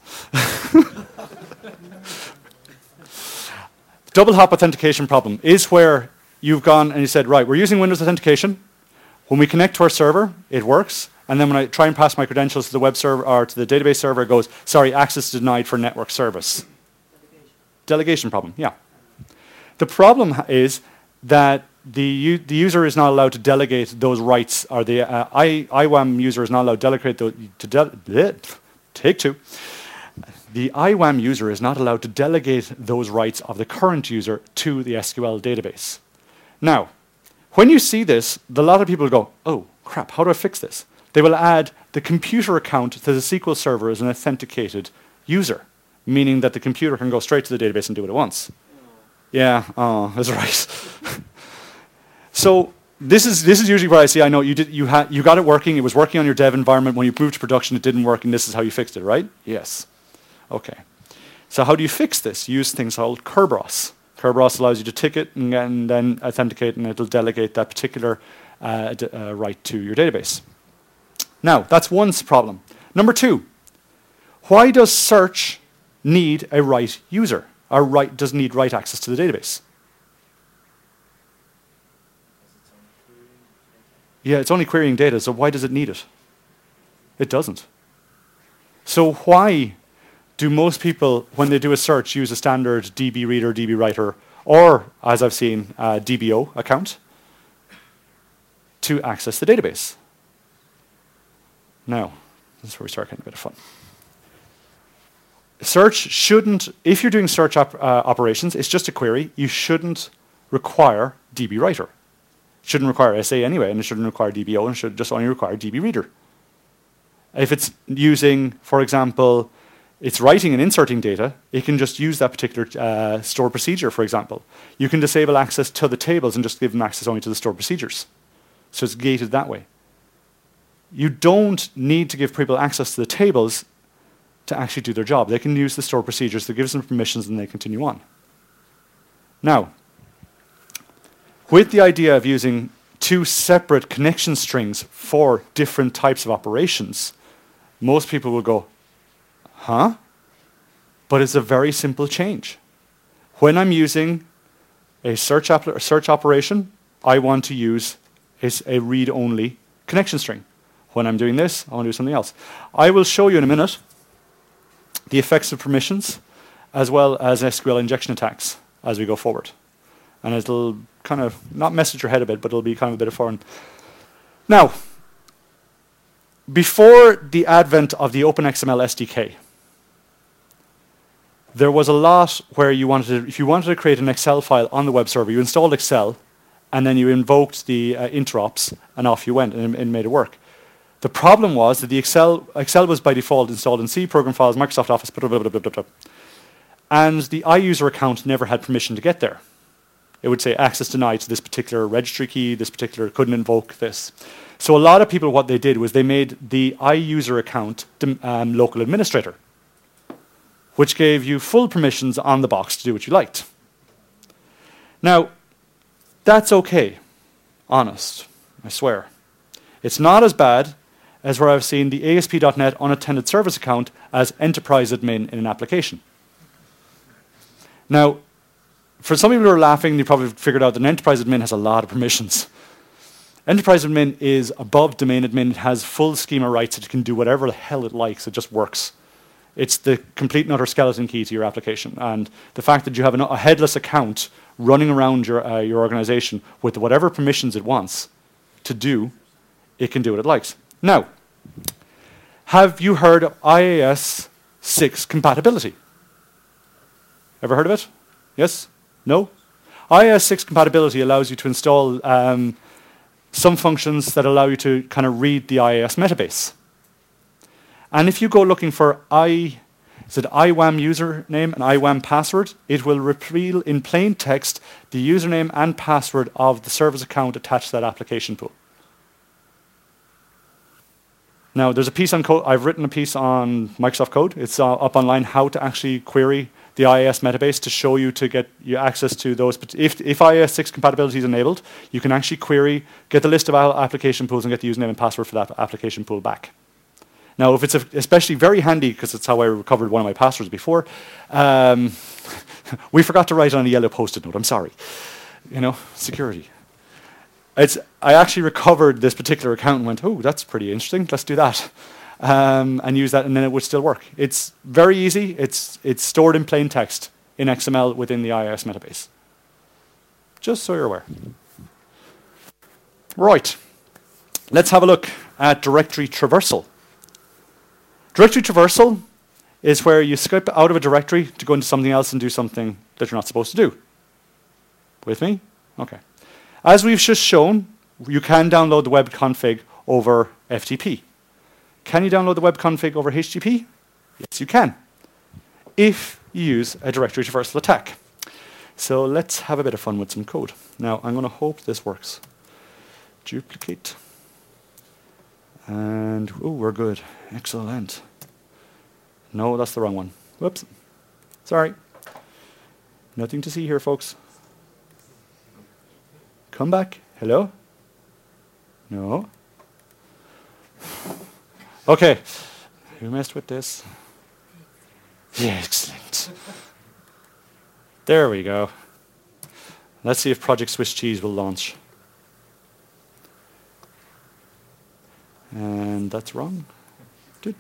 Double hop authentication problem is where you've gone and you said, right, we're using Windows authentication. When we connect to our server, it works. And then when I try and pass my credentials to the web server or to the database server, it goes, sorry, access denied for network service. Delegation, Delegation problem, yeah. The problem is that the, the user is not allowed to delegate those rights, or the uh, I, IWAM user is not allowed to delegate those, to de bleh, take two. The IWAM user is not allowed to delegate those rights of the current user to the S Q L database. Now, when you see this, a lot of people go, oh, crap, how do I fix this? They will add the computer account to the S Q L server as an authenticated user, meaning that the computer can go straight to the database and do what it wants. Yeah, oh, that's right. So this is this is usually where I see. I know you did you had you got it working. It was working on your dev environment. When you moved to production, it didn't work, and this is how you fixed it, right? Yes. Okay. So how do you fix this? Use things called Kerberos. Kerberos allows you to ticket and, and then authenticate, and it'll delegate that particular uh, d uh, right to your database. Now that's one problem. Number two, why does search need a right user? Or right does need right access to the database? Yeah, it's only querying data, so why does it need it? It doesn't. So why do most people, when they do a search, use a standard D B reader, D B writer, or, as I've seen, a D B O account to access the database? Now, this is where we start getting a bit of fun. Search shouldn't, if you're doing search op uh, operations, it's just a query, you shouldn't require D B writer. Shouldn't require S A anyway, and it shouldn't require D B O, and should just only require D B reader. If it's using, for example, it's writing and inserting data, it can just use that particular uh, store procedure, for example. You can disable access to the tables and just give them access only to the store procedures. So it's gated that way. You don't need to give people access to the tables to actually do their job. They can use the store procedures that gives them permissions and they continue on. Now, with the idea of using two separate connection strings for different types of operations, most people will go, huh? But it's a very simple change. When I'm using a search, a search operation, I want to use a, a read-only connection string. When I'm doing this, I want to do something else. I will show you in a minute the effects of permissions as well as S Q L injection attacks as we go forward. And it'll kind of, not mess with your head a bit, but it'll be kind of a bit of fun. Now, before the advent of the OpenXML S D K, there was a lot where you wanted to, if you wanted to create an Excel file on the web server, you installed Excel, and then you invoked the uh, interops, and off you went, and, and made it work. The problem was that the Excel, Excel was by default installed in C, program files, Microsoft Office, blah, blah, blah, blah, blah, blah. And the iUser account never had permission to get there. It would say access denied to this particular registry key, this particular couldn't invoke this. So a lot of people, what they did was they made the iUser account um, local administrator, which gave you full permissions on the box to do what you liked. Now, that's okay, honest, I swear. It's not as bad as where I've seen the A S P dot net unattended service account as enterprise admin in an application. Now, for some people who are laughing, you probably figured out that an enterprise admin has a lot of permissions. Enterprise admin is above domain admin. It has full schema rights. It can do whatever the hell it likes. It just works. It's the complete and utter skeleton key to your application. And the fact that you have an, a headless account running around your, uh, your organization with whatever permissions it wants to do, it can do what it likes. Now, have you heard of I A S six compatibility? Ever heard of it? Yes? No? I A S six compatibility allows you to install um, some functions that allow you to kind of read the I A S metabase. And if you go looking for I, is it I WAM username and I WAM password, it will reveal in plain text the username and password of the service account attached to that application pool. Now, there's a piece on code. I've written a piece on Microsoft Code. It's uh, up online how to actually query the I A S metabase to show you to get you access to those. But if, if I A S six compatibility is enabled, you can actually query, get the list of all application pools and get the username and password for that application pool back. Now, if it's a, especially very handy, because it's how I recovered one of my passwords before, um, we forgot to write on a yellow post-it note. I'm sorry. You know, security. It's, I actually recovered this particular account and went, oh, that's pretty interesting. Let's do that. Um, and use that, and then it would still work. It's very easy. It's, it's stored in plain text in X M L within the I A S metabase. Just so you're aware. Right. Let's have a look at directory traversal. Directory traversal is where you skip out of a directory to go into something else and do something that you're not supposed to do. With me? Okay. As we've just shown, you can download the web config over F T P. Can you download the web config over H T T P? Yes, you can, if you use a directory traversal attack. So let's have a bit of fun with some code. Now, I'm going to hope this works. Duplicate. And, oh, we're good. Excellent. No, that's the wrong one. Whoops. Sorry. Nothing to see here, folks. Come back. Hello? No? Okay. Who messed with this? Yeah, excellent. There we go. Let's see if Project Swiss Cheese will launch. And that's wrong. Good.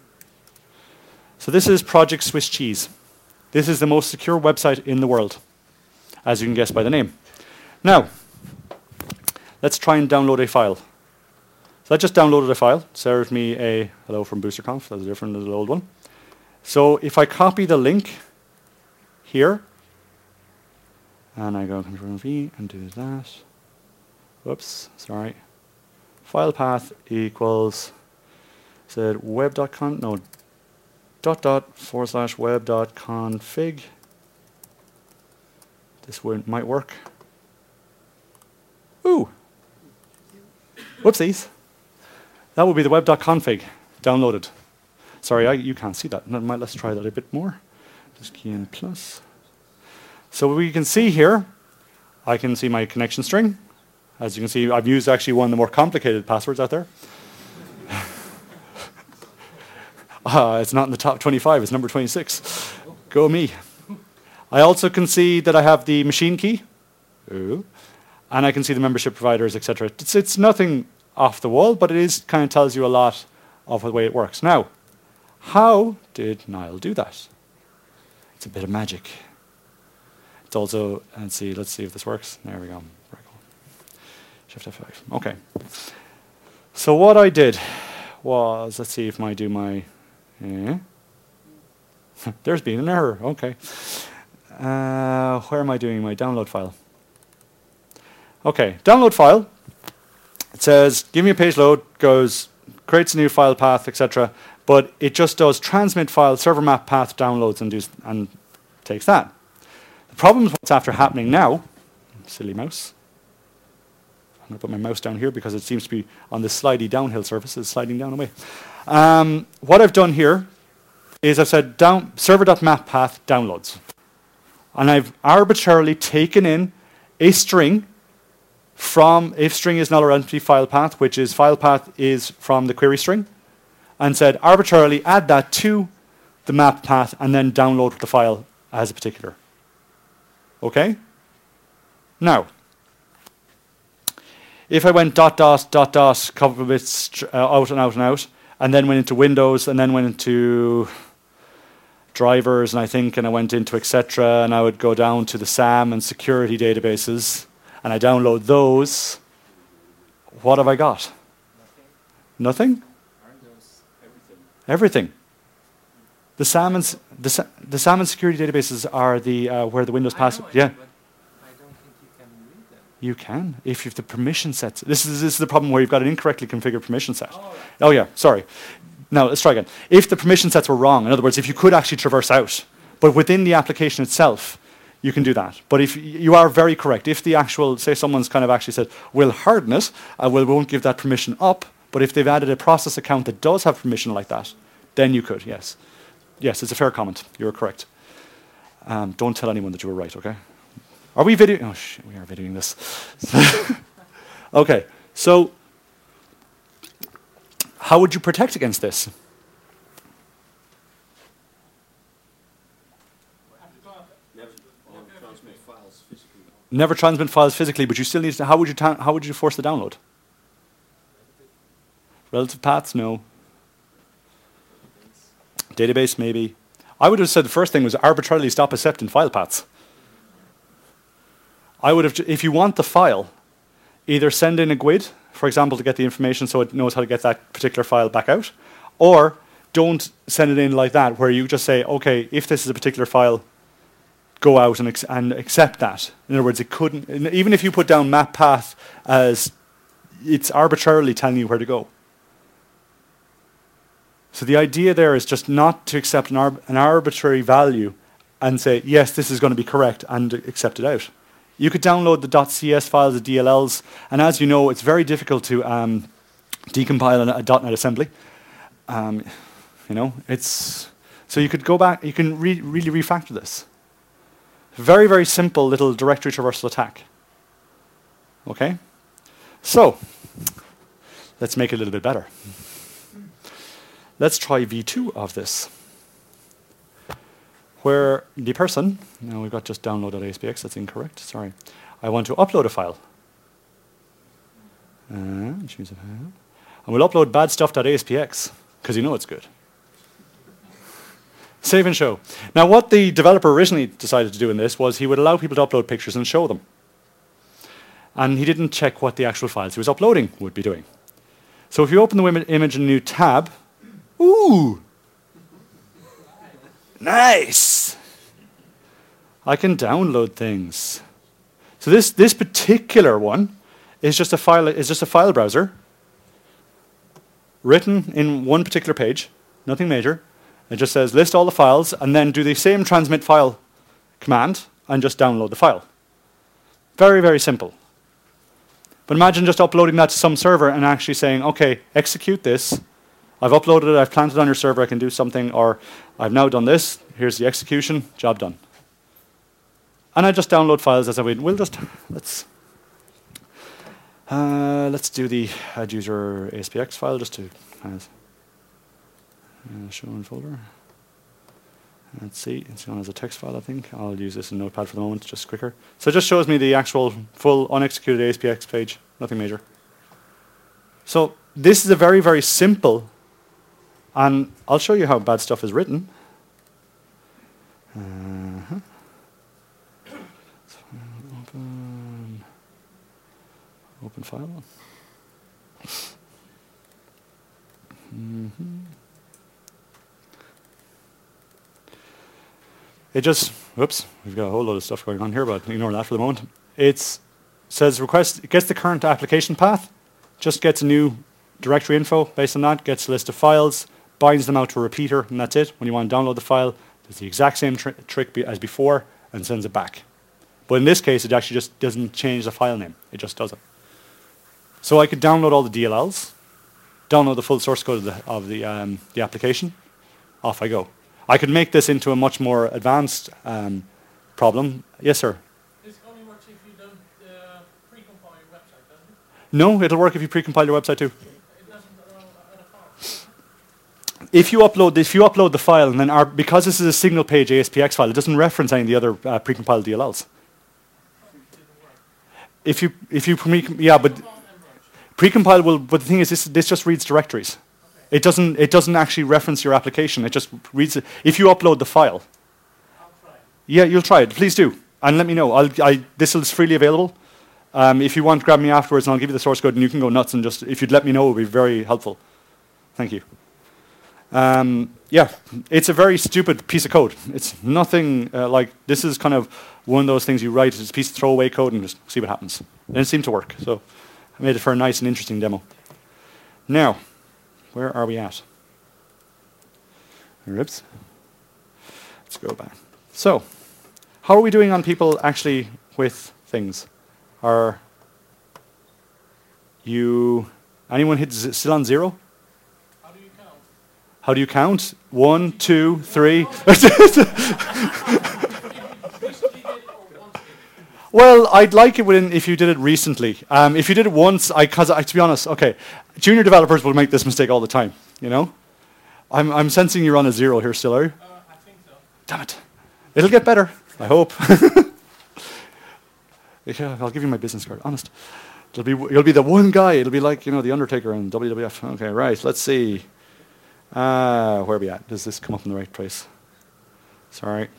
So this is Project Swiss Cheese. This is the most secure website in the world, as you can guess by the name. Now, let's try and download a file. So I just downloaded a file. Served me a hello from BoosterConf. That's different than the old one. So if I copy the link here, and I go Control V and do that. Whoops, sorry. File path equals, said web.con, no, dot dot forward slash web dot config. This one might work. Ooh. Whoopsies. That would be the web.config downloaded. Sorry, I, you can't see that. Let's try that a bit more. Just key in plus. So we can see here, I can see my connection string. As you can see, I've used actually one of the more complicated passwords out there. uh, it's not in the top twenty-five, it's number twenty-six. Go me. I also can see that I have the machine key. Ooh. And I can see the membership providers, et cetera. It's, it's nothing off the wall, but it is kind of tells you a lot of the way it works. Now, how did Niall do that? It's a bit of magic. It's also, let's see, let's see if this works. There we go. Shift F five. Okay. So what I did was, let's see if I do my, eh. There's been an error. Okay. Uh, where am I doing my download file? Okay, download file. It says, give me a page load, goes, creates a new file path, et cetera. But it just does transmit file, server map path downloads, and, does, and takes that. The problem is what's after happening now, silly mouse. I'm going to put my mouse down here because it seems to be on this slidey downhill surface. It's sliding down away. Um, what I've done here is I've said down server.mapPath downloads. And I've arbitrarily taken in a string from, if string is null or empty file path, which is file path is from the query string, and said arbitrarily add that to the map path and then download the file as a particular. Okay? Now, if I went dot dot dot dot couple of bits uh, out and out and out, and then went into Windows, and then went into drivers, and I think, and I went into et cetera, and I would go down to the SAM and security databases, and I download those, what have I got? Nothing. Nothing? Aren't those everything? Everything. The SAM and, s- the, Sa- the SAM and security databases are the uh, where the Windows I pass. know it, Yeah. but I don't think you can read them. You can, if you have the permission sets. This is, this is the problem where you've got an incorrectly configured permission set. Oh, right. Oh yeah, sorry. Now, let's try again. If the permission sets were wrong, in other words, if you could actually traverse out, but within the application itself, you can do that. But if y- you are very correct, if the actual, say someone's kind of actually said, we'll harden it, uh, we'll, we won't give that permission up, but if they've added a process account that does have permission like that, then you could, yes. Yes, it's a fair comment. You're correct. Um, don't tell anyone that you were right, okay? Are we videoing? Oh, shit, we are videoing this. Okay, so how would you protect against this? Have to go out. Never, never transmit files physically. Never transmit files physically, but you still need to. How would you? Ta- how would you force the download? Relative paths, no. Database, maybe. I would have said the first thing was arbitrarily stop accepting file paths. I would have, ju- if you want the file, either send in a G U I D, for example, to get the information so it knows how to get that particular file back out, or don't send it in like that, where you just say, okay, if this is a particular file, go out and, ex- and accept that. In other words, it couldn't, and even if you put down map path as, it's arbitrarily telling you where to go. So the idea there is just not to accept an, arb- an arbitrary value and say, yes, this is going to be correct, and accept it out. You could download the .cs files, the D L Ls, and as you know, it's very difficult to um, decompile a, a .NET assembly. Um, you know, it's so you could go back. You can re- really refactor this. Very, very simple little directory traversal attack. Okay, so let's make it a little bit better. Let's try V two of this, where the person, now we've got just download.aspx, that's incorrect, sorry. I want to upload a file. Uh, choose a file. And we'll upload badstuff.aspx, because you know it's good. Save and show. Now what the developer originally decided to do in this was he would allow people to upload pictures and show them. And he didn't check what the actual files he was uploading would be doing. So if you open the im- image in a new tab, ooh! Nice! I can download things. So this, this particular one is just a file is just a file browser written in one particular page, nothing major. It just says list all the files and then do the same transmit file command and just download the file. Very, very simple. But imagine just uploading that to some server and actually saying, okay, execute this. I've uploaded it, I've planted it on your server, I can do something, or I've now done this, here's the execution, job done. And I just download files as I wait. We'll just, let's, uh, let's do the add user A S P X file just to as, uh, show in folder. Let's see, it's going as a text file, I think. I'll use this in Notepad for the moment, just quicker. So it just shows me the actual full unexecuted A S P X page, nothing major. So this is a very, very simple, and I'll show you how bad stuff is written. Uh-huh. So open, open file. Mm-hmm. It just, whoops, we've got a whole load of stuff going on here, but ignore that for the moment. It says request, it gets the current application path, just gets a new directory info based on that, gets a list of files, binds them out to a repeater, and that's it. When you want to download the file, Does the exact same tr trick be as before and sends it back. But in this case, it actually just doesn't change the file name. It just does it. So I could download all the D L Ls, download the full source code of the, of the, um, the application. Off I go. I could make this into a much more advanced um, problem. Yes, sir? This only works if you don't uh, pre-compile your website, doesn't it? No, it'll work if you pre-compile your website too. It doesn't allow other files. If you upload if you upload the file, and then our, because this is a single page A S P X file, it doesn't reference any of the other uh, precompiled D L Ls. If you if you pre yeah, but precompile will. But the thing is, this this just reads directories. It doesn't it doesn't actually reference your application. It just reads it. If you upload the file, I'll try. yeah, you'll try it. Please do, and let me know. I'll I this is freely available. Um, if you want, grab me afterwards, and I'll give you the source code, and you can go nuts and just if you'd let me know, it would be very helpful. Thank you. Um, yeah, it's a very stupid piece of code. It's nothing uh, like, this is kind of one of those things you write, it's a piece of throwaway code and just see what happens. And it seemed to work, so I made it for a nice and interesting demo. Now, where are we at? Rips. Let's go back. So, how are we doing on people actually with things? Are you, anyone hit z still on zero? How do you count? How do you count? One, two, three. Well, I'd like it within if you did it recently. Um, if you did it once, I, cause I, to be honest, okay, junior developers will make this mistake all the time. You know, I'm I'm sensing you're on a zero here still, are you? Uh, I think so. Damn it! It'll get better. I hope. Yeah, I'll give you my business card. Honest, it'll be you'll be the one guy. It'll be like you know the Undertaker in W W F. Okay, right. Let's see. Uh, where are we at? Does this come up in the right place? Sorry.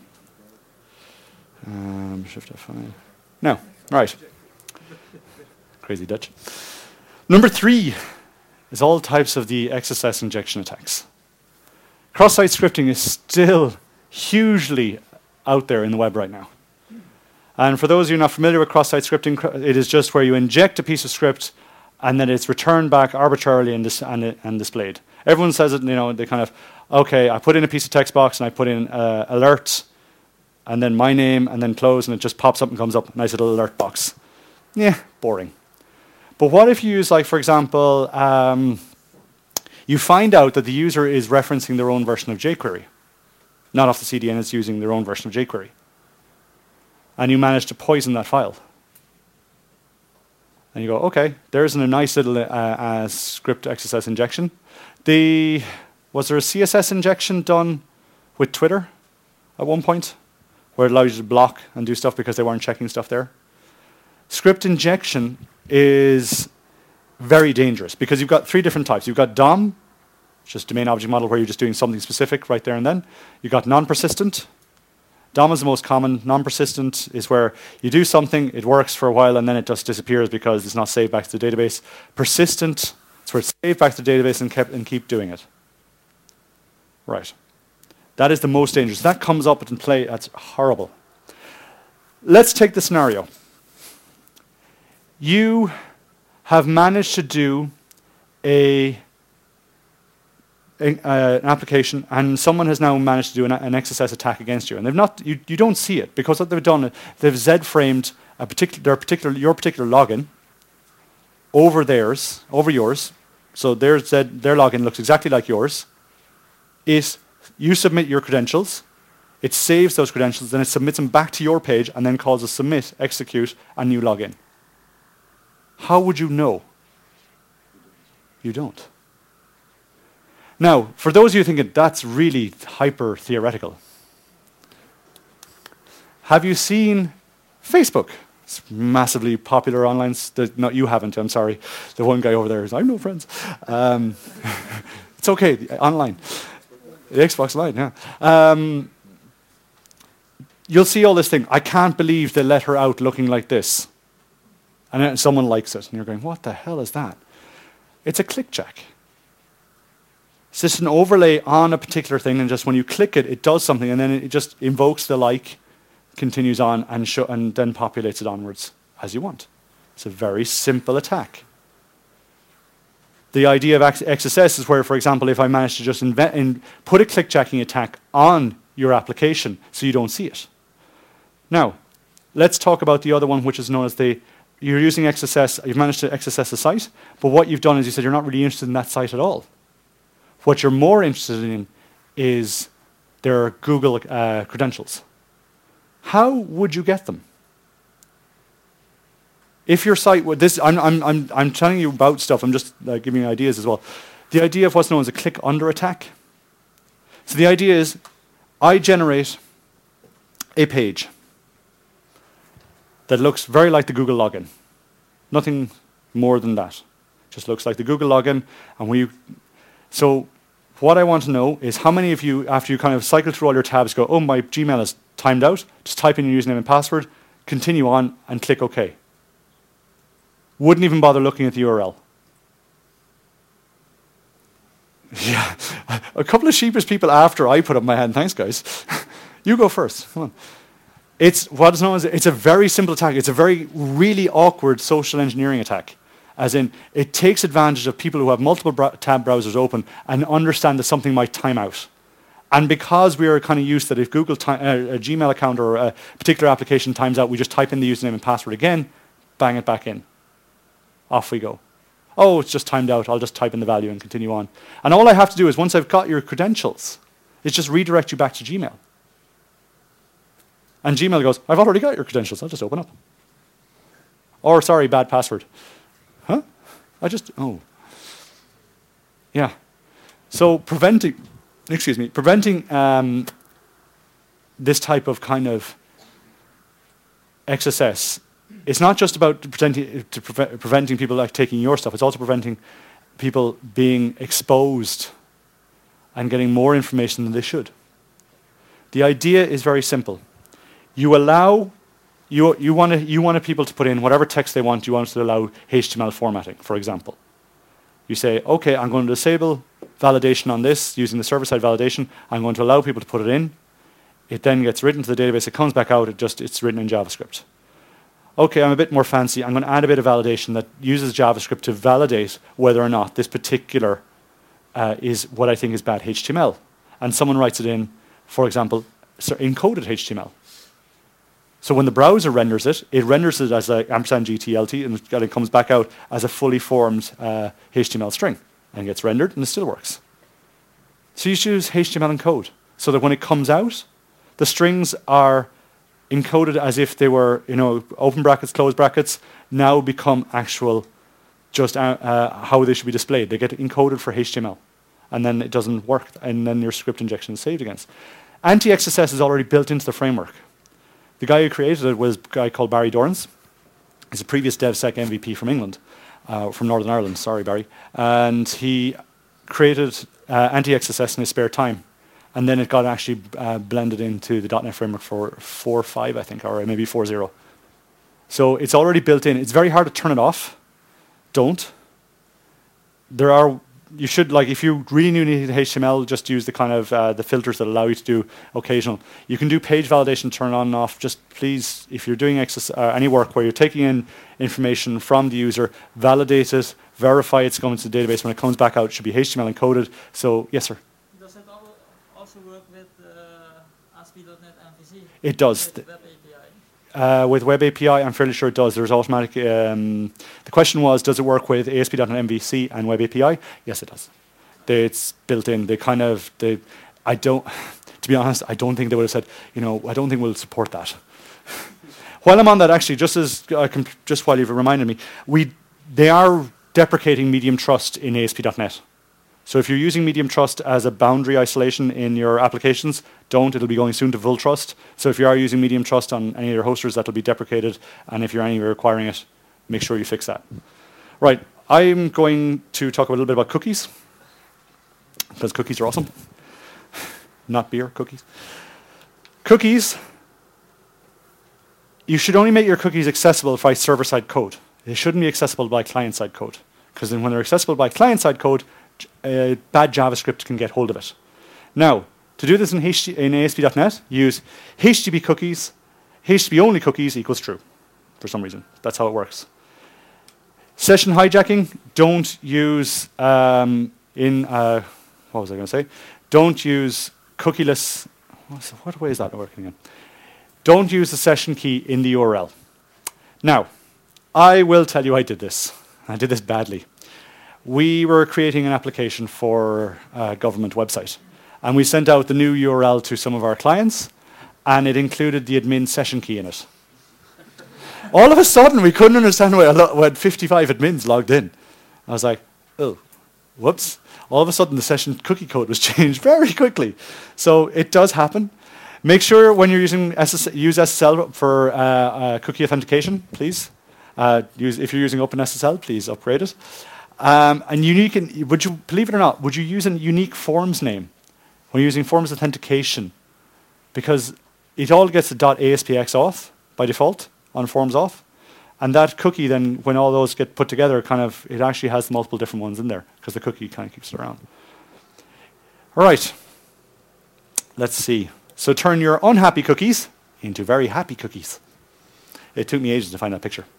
Um, shift F five. No. Right. Crazy Dutch. Number three is all types of the X S S injection attacks. Cross-site scripting is still hugely out there in the web right now. And for those of you not familiar with cross-site scripting, it is just where you inject a piece of script and then it's returned back arbitrarily and, dis and, and displayed. Everyone says it, you know, they kind of, okay, I put in a piece of text box and I put in uh, alert and then my name and then close and it just pops up and comes up, nice little alert box. Yeah, boring. But what if you use, like, for example, um, you find out that the user is referencing their own version of jQuery, not off the C D N, it's using their own version of jQuery. And you manage to poison that file. And you go, okay, there's a nice little uh, uh, script X S S injection. The, was there a C S S injection done with Twitter at one point, where it allows you to block and do stuff because they weren't checking stuff there? Script injection is very dangerous because you've got three different types. You've got D O M, which is domain object model, where you're just doing something specific right there and then. You've got non-persistent. D O M is the most common. Non-persistent is where you do something, it works for a while, and then it just disappears because it's not saved back to the database. Persistent, it's where it's saved back to the database and, kept, and keep doing it. Right. That is the most dangerous. That comes up and play, that's horrible. Let's take the scenario. You have managed to do a, a uh, an application, and someone has now managed to do an, an X S S attack against you, and they've not. You, you don't see it because what they've done, they've Z-framed a particular, their particular, your particular login over theirs, over yours. So their Z, their login looks exactly like yours. It, you submit your credentials. It saves those credentials, then it submits them back to your page, and then calls a submit, execute, and you log in. How would you know? You don't. Now, for those of you thinking that's really hyper-theoretical, have you seen Facebook? It's massively popular online. No, you haven't, I'm sorry. The one guy over there is, I have no friends. Um, it's okay, online. The Xbox Live, yeah. Um, you'll see all this thing. I can't believe they let her out looking like this. And then someone likes it, and you're going, what the hell is that? It's a clickjack. It's just an overlay on a particular thing, and just when you click it, it does something, and then it just invokes the like, continues on, and, show, and then populates it onwards as you want. It's a very simple attack. The idea of X S S is where, for example, if I manage to just invent and put a clickjacking attack on your application so you don't see it. Now, let's talk about the other one, which is known as the, you're using X S S, you've managed to X S S a site, but what you've done is you said you're not really interested in that site at all. What you're more interested in is their Google uh, credentials. How would you get them? If your site, would this, I'm, I'm, I'm, I'm telling you about stuff, I'm just uh, giving you ideas as well. The idea of what's known as a click under attack. So the idea is, I generate a page that looks very like the Google login. Nothing more than that. Just looks like the Google login. And we, so what I want to know is how many of you, after you kind of cycle through all your tabs, go, oh, my Gmail is timed out. Just type in your username and password, continue on, and click OK. Wouldn't even bother looking at the U R L. Yeah, a couple of sheepish people after I put up my hand. Thanks, guys. You go first. Come on. It's what is known as, it's a very simple attack. It's a very, really awkward social engineering attack. As in, it takes advantage of people who have multiple br tab browsers open and understand that something might time out. And because we are kind of used that if Google, uh, a Gmail account or a particular application times out, we just type in the username and password again, bang it back in. Off we go. Oh, it's just timed out. I'll just type in the value and continue on. And all I have to do is, once I've got your credentials, is just redirect you back to Gmail. And Gmail goes, I've already got your credentials. I'll just open up. Or, sorry, bad password. Huh? I just, oh. Yeah. So preventing, excuse me, preventing um, this type of kind of X S S, it's not just about preventing, to preve preventing people like taking your stuff, it's also preventing people being exposed and getting more information than they should. The idea is very simple. You allow, you, you want you want people to put in whatever text they want, you want to allow H T M L formatting, for example. You say, okay, I'm going to disable validation on this using the server-side validation. I'm going to allow people to put it in. It then gets written to the database, it comes back out, it just, it's written in JavaScript. Okay, I'm a bit more fancy. I'm going to add a bit of validation that uses JavaScript to validate whether or not this particular uh, is what I think is bad H T M L. And someone writes it in, for example, so encoded H T M L. So when the browser renders it, it renders it as a ampersand G T L T, and it comes back out as a fully formed uh, H T M L string, and gets rendered, and it still works. So you choose H T M L encode, so that when it comes out, the strings are encoded as if they were, you know, open brackets, close brackets, now become actual, just uh, uh, how they should be displayed. They get encoded for H T M L, and then it doesn't work, and then your script injection is saved against. Anti-X S S is already built into the framework. The guy who created it was a guy called Barry Dorrance. He's a previous DevSec M V P from England, uh, from Northern Ireland, sorry, Barry. And he created uh, Anti-X S S in his spare time. And then it got actually uh, blended into the dot net framework for four point five, I think, or maybe four point zero. So it's already built in. It's very hard to turn it off. Don't. There are, you should, like, if you really need H T M L, just use the kind of, uh, the filters that allow you to do occasional. You can do page validation, turn on and off. Just please, if you're doing access, uh, any work where you're taking in information from the user, validate it, verify it's going to the database. When it comes back out, it should be H T M L encoded. So, yes, sir. Does it al- also work with uh, A S P dot net M V C? It does. With Web A P I? Uh, with Web A P I, I'm fairly sure it does. There's automatic. Um, the question was, does it work with A S P dot net M V C and Web A P I? Yes, it does. They, it's built in. They kind of. They. I don't. To be honest, I don't think they would have said. You know, I don't think we'll support that. While I'm on that, actually, just as uh, just while you've reminded me, we they are deprecating medium trust in A S P dot net. So if you're using medium trust as a boundary isolation in your applications, don't. It'll be going soon to full trust. So if you are using medium trust on any of your hosters, that'll be deprecated. And if you're anywhere requiring it, make sure you fix that. Right. I'm going to talk a little bit about cookies, because cookies are awesome. Not beer, cookies. Cookies, you should only make your cookies accessible by server-side code. They shouldn't be accessible by client-side code, because then when they're accessible by client-side code, Uh, bad JavaScript can get hold of it. Now, to do this in, H T in A S P dot net, use H T T P cookies, H T T P only cookies equals true, for some reason. That's how it works. Session hijacking, don't use um, in, uh, what was I going to say? Don't use cookieless, So what way is that working in? Don't use the session key in the U R L. Now, I will tell you I did this. I did this badly. We were creating an application for a government website, and we sent out the new U R L to some of our clients, and it included the admin session key in it. All of a sudden, we couldn't understand why we had fifty-five admins logged in. I was like, oh, whoops. All of a sudden, the session cookie code was changed very quickly. So it does happen. Make sure when you're using S S L, use S S L for uh, uh, cookie authentication, please. Uh, use, if you're using OpenSSL, please upgrade it. Um, and unique, in, would you believe it or not? Would you use a unique forms name when you're using forms authentication? Because it all gets a .aspx auth by default on forms auth, and that cookie then, when all those get put together, kind of it actually has multiple different ones in there because the cookie kind of keeps it around. All right, let's see. So turn your unhappy cookies into very happy cookies. It took me ages to find that picture.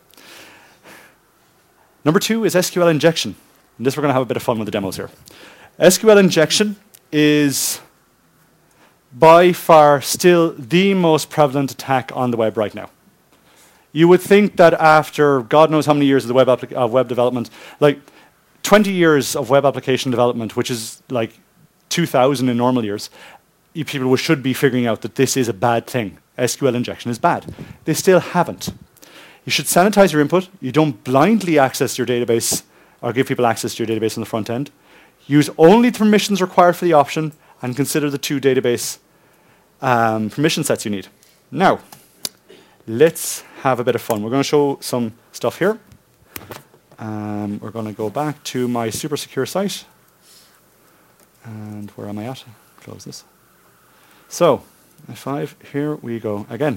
Number two is S Q L injection. And this we're going to have a bit of fun with the demos here. S Q L injection is by far still the most prevalent attack on the web right now. You would think that after God knows how many years of the web, uh, web development, like twenty years of web application development, which is like two thousand in normal years, you people should be figuring out that this is a bad thing. S Q L injection is bad. They still haven't. You should sanitize your input. You don't blindly access your database or give people access to your database on the front end. Use only the permissions required for the option and consider the two database um, permission sets you need. Now, let's have a bit of fun. We're going to show some stuff here. Um, we're going to go back to my super secure site. And where am I at? Close this. So, F five, here we go again.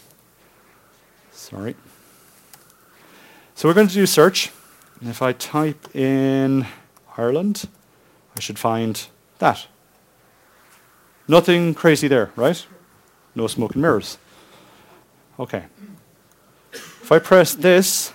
Sorry. So we're going to do search. And if I type in Ireland, I should find that. Nothing crazy there, right? No smoke and mirrors. Okay. If I press this,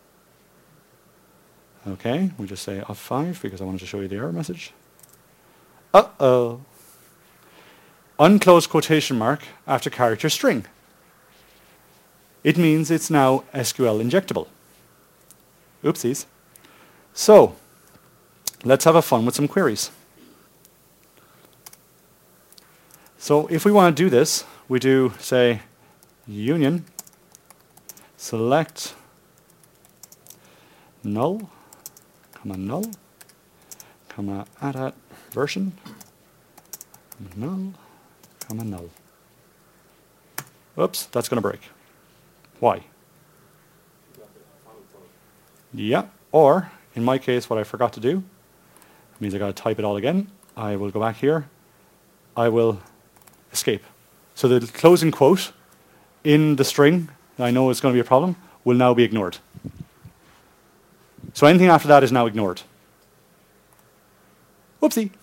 okay, we just say F five because I wanted to show you the error message. Uh-oh. Unclose quotation mark after character string. It means it's now S Q L injectable. Oopsies. So, let's have a fun with some queries. So if we want to do this, we do, say, union, select null, comma null, comma add at version, null, comma null. Oops, that's going to break. Why? Yeah, or in my case, what I forgot to do means I got to type it all again. I will go back here. I will escape. So the closing quote in the string that I know is going to be a problem will now be ignored. So anything after that is now ignored. Whoopsie.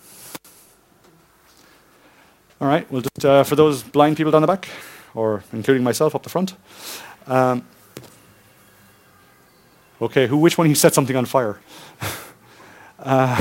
All right, well, just uh, for those blind people down the back, or including myself up the front. Um, okay, who? Which one of you set something on fire? uh,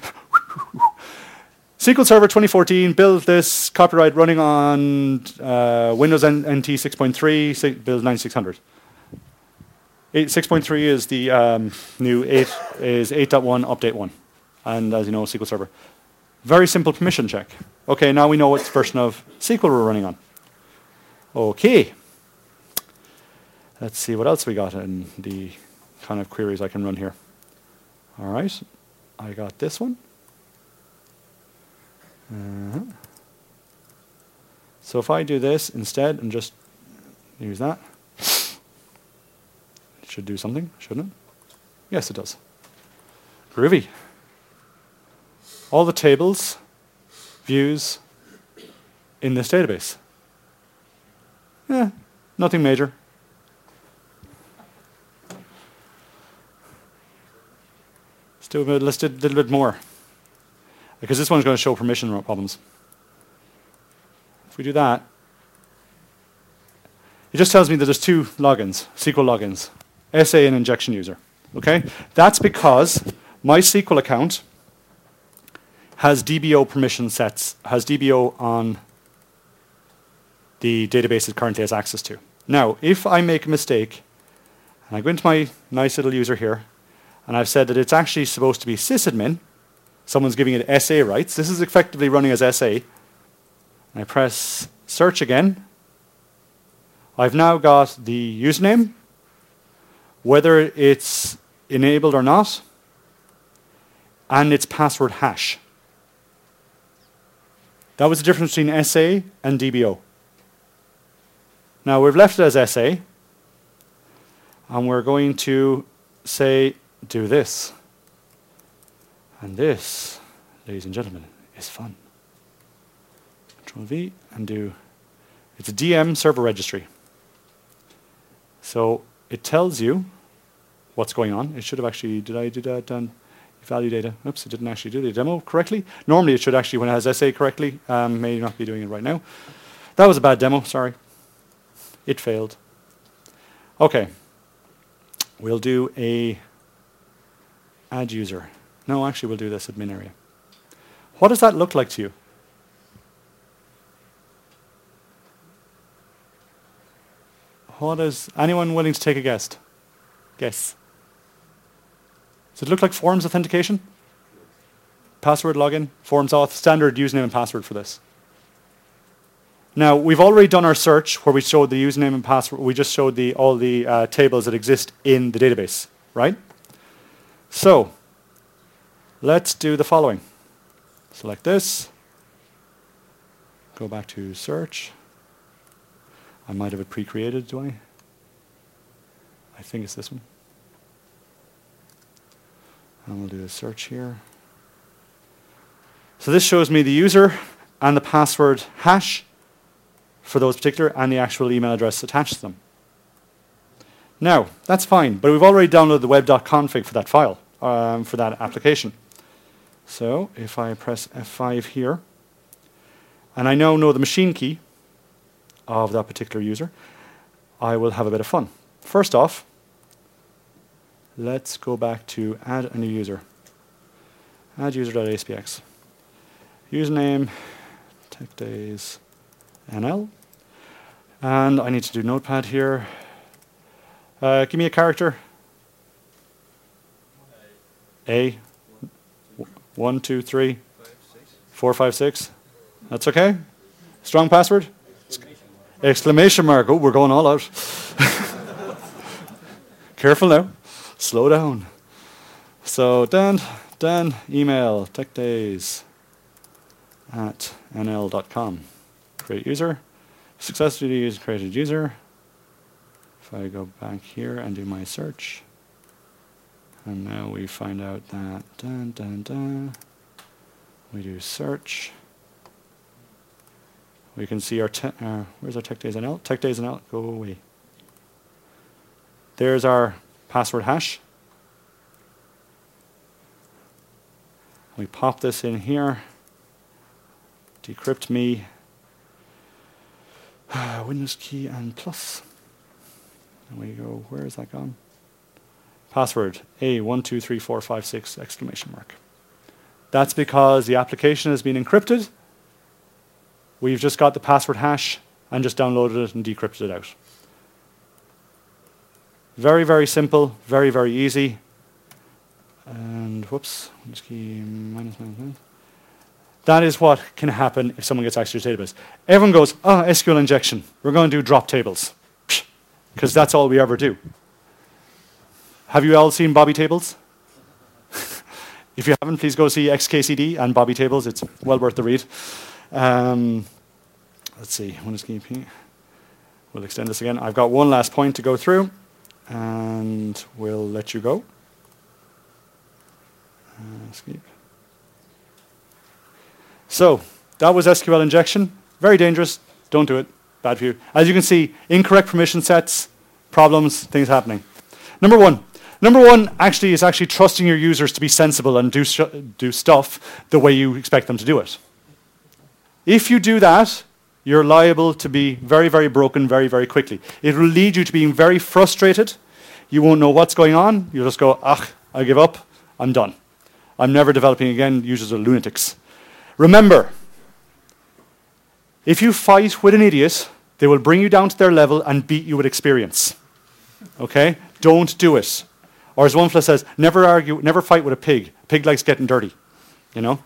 S Q L Server twenty fourteen, build this, copyright running on uh, Windows N T six point three, build ninety-six hundred. six point three is the um, new eight, is eight point one, update one. And as you know, S Q L Server. Very simple permission check. Okay, now we know what version of S Q L we're running on. Okay. Let's see what else we got in the kind of queries I can run here. All right, I got this one. Uh-huh. So if I do this instead and just use that, it should do something, shouldn't it? Yes, it does. Groovy. All the tables, views in this database. Yeah, nothing major. Let's do a bit, let's do a little bit more. Because this one's going to show permission problems. If we do that, it just tells me that there's two logins, S Q L logins, S A and injection user. Okay? That's because my S Q L account has D B O permission sets, has D B O on the database it currently has access to. Now, if I make a mistake, and I go into my nice little user here, and I've said that it's actually supposed to be sysadmin, someone's giving it S A rights, this is effectively running as S A, and I press search again, I've now got the username, whether it's enabled or not, and its password hash. That was the difference between S A and D B O. Now we've left it as S A, and we're going to say, do this. And this, ladies and gentlemen, is fun. Control V and do, it's a D M server registry. So it tells you what's going on. It should have actually, did I do that on value data? Oops, it didn't actually do the demo correctly. Normally it should actually, when it has S A correctly, um, may not be doing it right now. That was a bad demo, sorry. It failed. Okay, we'll do a add user. No, actually we'll do this admin area. What does that look like to you? What is, anyone willing to take a guess? Guess. Does it look like Forms authentication? Password login, Forms auth, standard username and password for this. Now, we've already done our search where we showed the username and password. We just showed the, all the uh, tables that exist in the database, right? So, let's do the following. Select this. Go back to search. I might have it pre-created, do I? I think it's this one. And we'll do a search here. So this shows me the user and the password hash for those particular and the actual email address attached to them. Now, that's fine, but we've already downloaded the web.config for that file, um, for that application. So if I press F five here, and I now know the machine key of that particular user, I will have a bit of fun. First off, let's go back to add a new user. Add user.aspx. Username, techdays, N L. And I need to do notepad here. Uh, give me a character. A. One, two, three, four, five, six. That's okay? Strong password? Exclamation mark. Oh, we're going all out. Careful now. Slow down. So Dan, Dan, email, techdays at N L dot com. Create user. Successfully use created user. If I go back here and do my search, and now we find out that dun, dun, dun, we do search. We can see our, te uh, where's our techdays N L? Techdays N L, go away. There's our password hash. We pop this in here. Decrypt me. Windows key and plus. And we go, where is that gone? Password, A one two three four five six exclamation mark. That's because the application has been encrypted. We've just got the password hash and just downloaded it and decrypted it out. Very, very simple, very, very easy. And whoops, Windows key minus minus minus. That is what can happen if someone gets access to your database. Everyone goes, oh, S Q L injection. We're going to do drop tables. Because that's all we ever do. Have you all seen Bobby Tables? If you haven't, please go see X K C D and Bobby Tables. It's well worth the read. Um, let's see. We'll extend this again. I've got one last point to go through, and we'll let you go. Uh, escape. So that was S Q L injection. Very dangerous. Don't do it. Bad for you. As you can see, incorrect permission sets, problems, things happening. Number one. Number one actually is actually trusting your users to be sensible and do, do stuff the way you expect them to do it. If you do that, you're liable to be very, very broken very, very quickly. It will lead you to being very frustrated. You won't know what's going on. You'll just go, ah, I give up. I'm done. I'm never developing again. Users are lunatics. Remember, if you fight with an idiot, They will bring you down to their level and beat you with experience. Okay? Don't do it. Or as one fella says, never argue, never fight with a pig. A pig likes getting dirty. You know?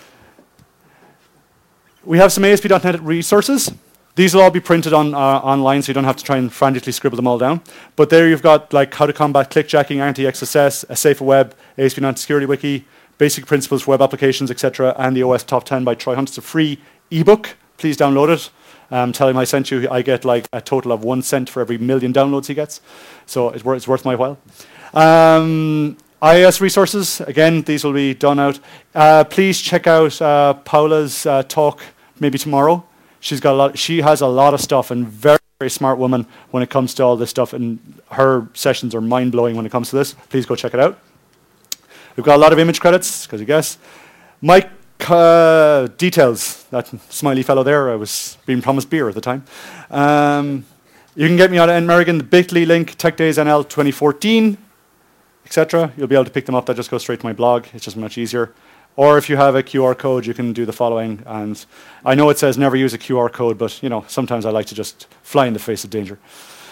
We have some A S P dot net resources. These will all be printed on uh, online, so you don't have to try and frantically scribble them all down. But there you've got like how to combat clickjacking, anti-X S S, a safer web, A S P dot net security wiki, basic principles for web applications, et cetera, and the O S Top ten by Troy Hunt. It's a free ebook. Please download it. Um, tell him I sent you. I get like a total of one cent for every million downloads he gets, so it's, wor it's worth my while. Um, I I S resources, again, these will be done out. Uh, please check out uh, Paula's uh, talk maybe tomorrow. She's got a lot. She has a lot of stuff, and very, very smart woman when it comes to all this stuff. And her sessions are mind blowing when it comes to this. Please go check it out. We've got a lot of image credits, because you guess. Mike uh, details, that smiley fellow there. I was being promised beer at the time. Um, you can get me out of N Merrigan, the Bitly link, Tech Days N L twenty fourteen. et cetera. You'll be able to pick them up. That just goes straight to my blog. It's just much easier. Or if you have a Q R code, you can do the following. And I know it says never use a Q R code, but you know sometimes I like to just fly in the face of danger.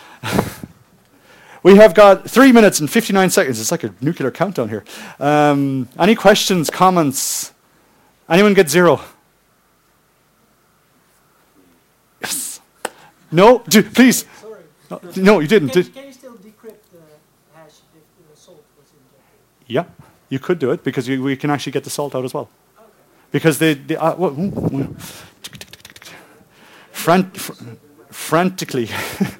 We have got three minutes and fifty-nine seconds. It's like a nuclear countdown here. Um, any questions, comments? Anyone get zero? Yes. No? Do, please. Sorry. No, no, you didn't. Can, Did, can you still decrypt the hash if the salt was injected? yeah, you could do it because you, we can actually get the salt out as well. Okay. Because they, they uh, well, mm, mm, fran fr frantically.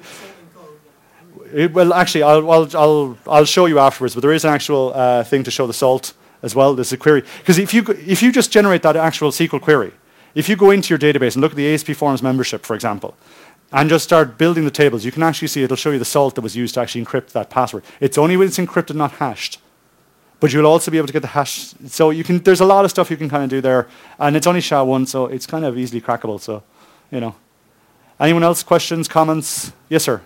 It, well, actually, I'll, I'll, I'll, I'll show you afterwards, but there is an actual uh, thing to show the salt as well. There's a query. Because if you, if you just generate that actual S Q L query, if you go into your database and look at the A S P Forums membership, for example, and just start building the tables, you can actually see it'll show you the salt that was used to actually encrypt that password. It's only when it's encrypted, not hashed. But you'll also be able to get the hash. So you can, there's a lot of S A you can kind of do there. And it's only S H A one, so it's kind of easily crackable. So, you know. Anyone else? Questions, comments? Yes, sir.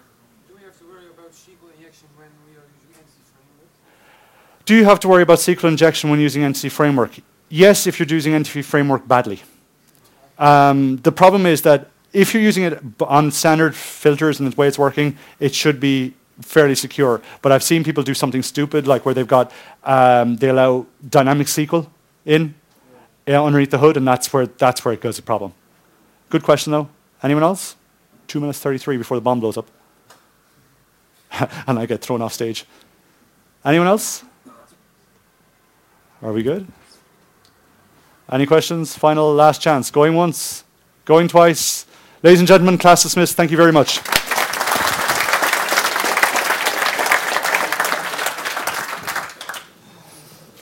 Do you have to worry about S Q L injection when using Entity Framework? Yes, if you're using Entity Framework badly. Um, the problem is that if you're using it on standard filters and the way it's working, it should be fairly secure. But I've seen people do something stupid, like where they've got, um, they allow dynamic S Q L in uh, underneath the hood, and that's where, that's where it goes a problem. Good question, though. Anyone else? two minutes thirty-three before the bomb blows up. And I get thrown off stage. Anyone else? Are we good? Any questions? Final, last chance. Going once, going twice. Ladies and gentlemen, class dismissed. Thank you very much.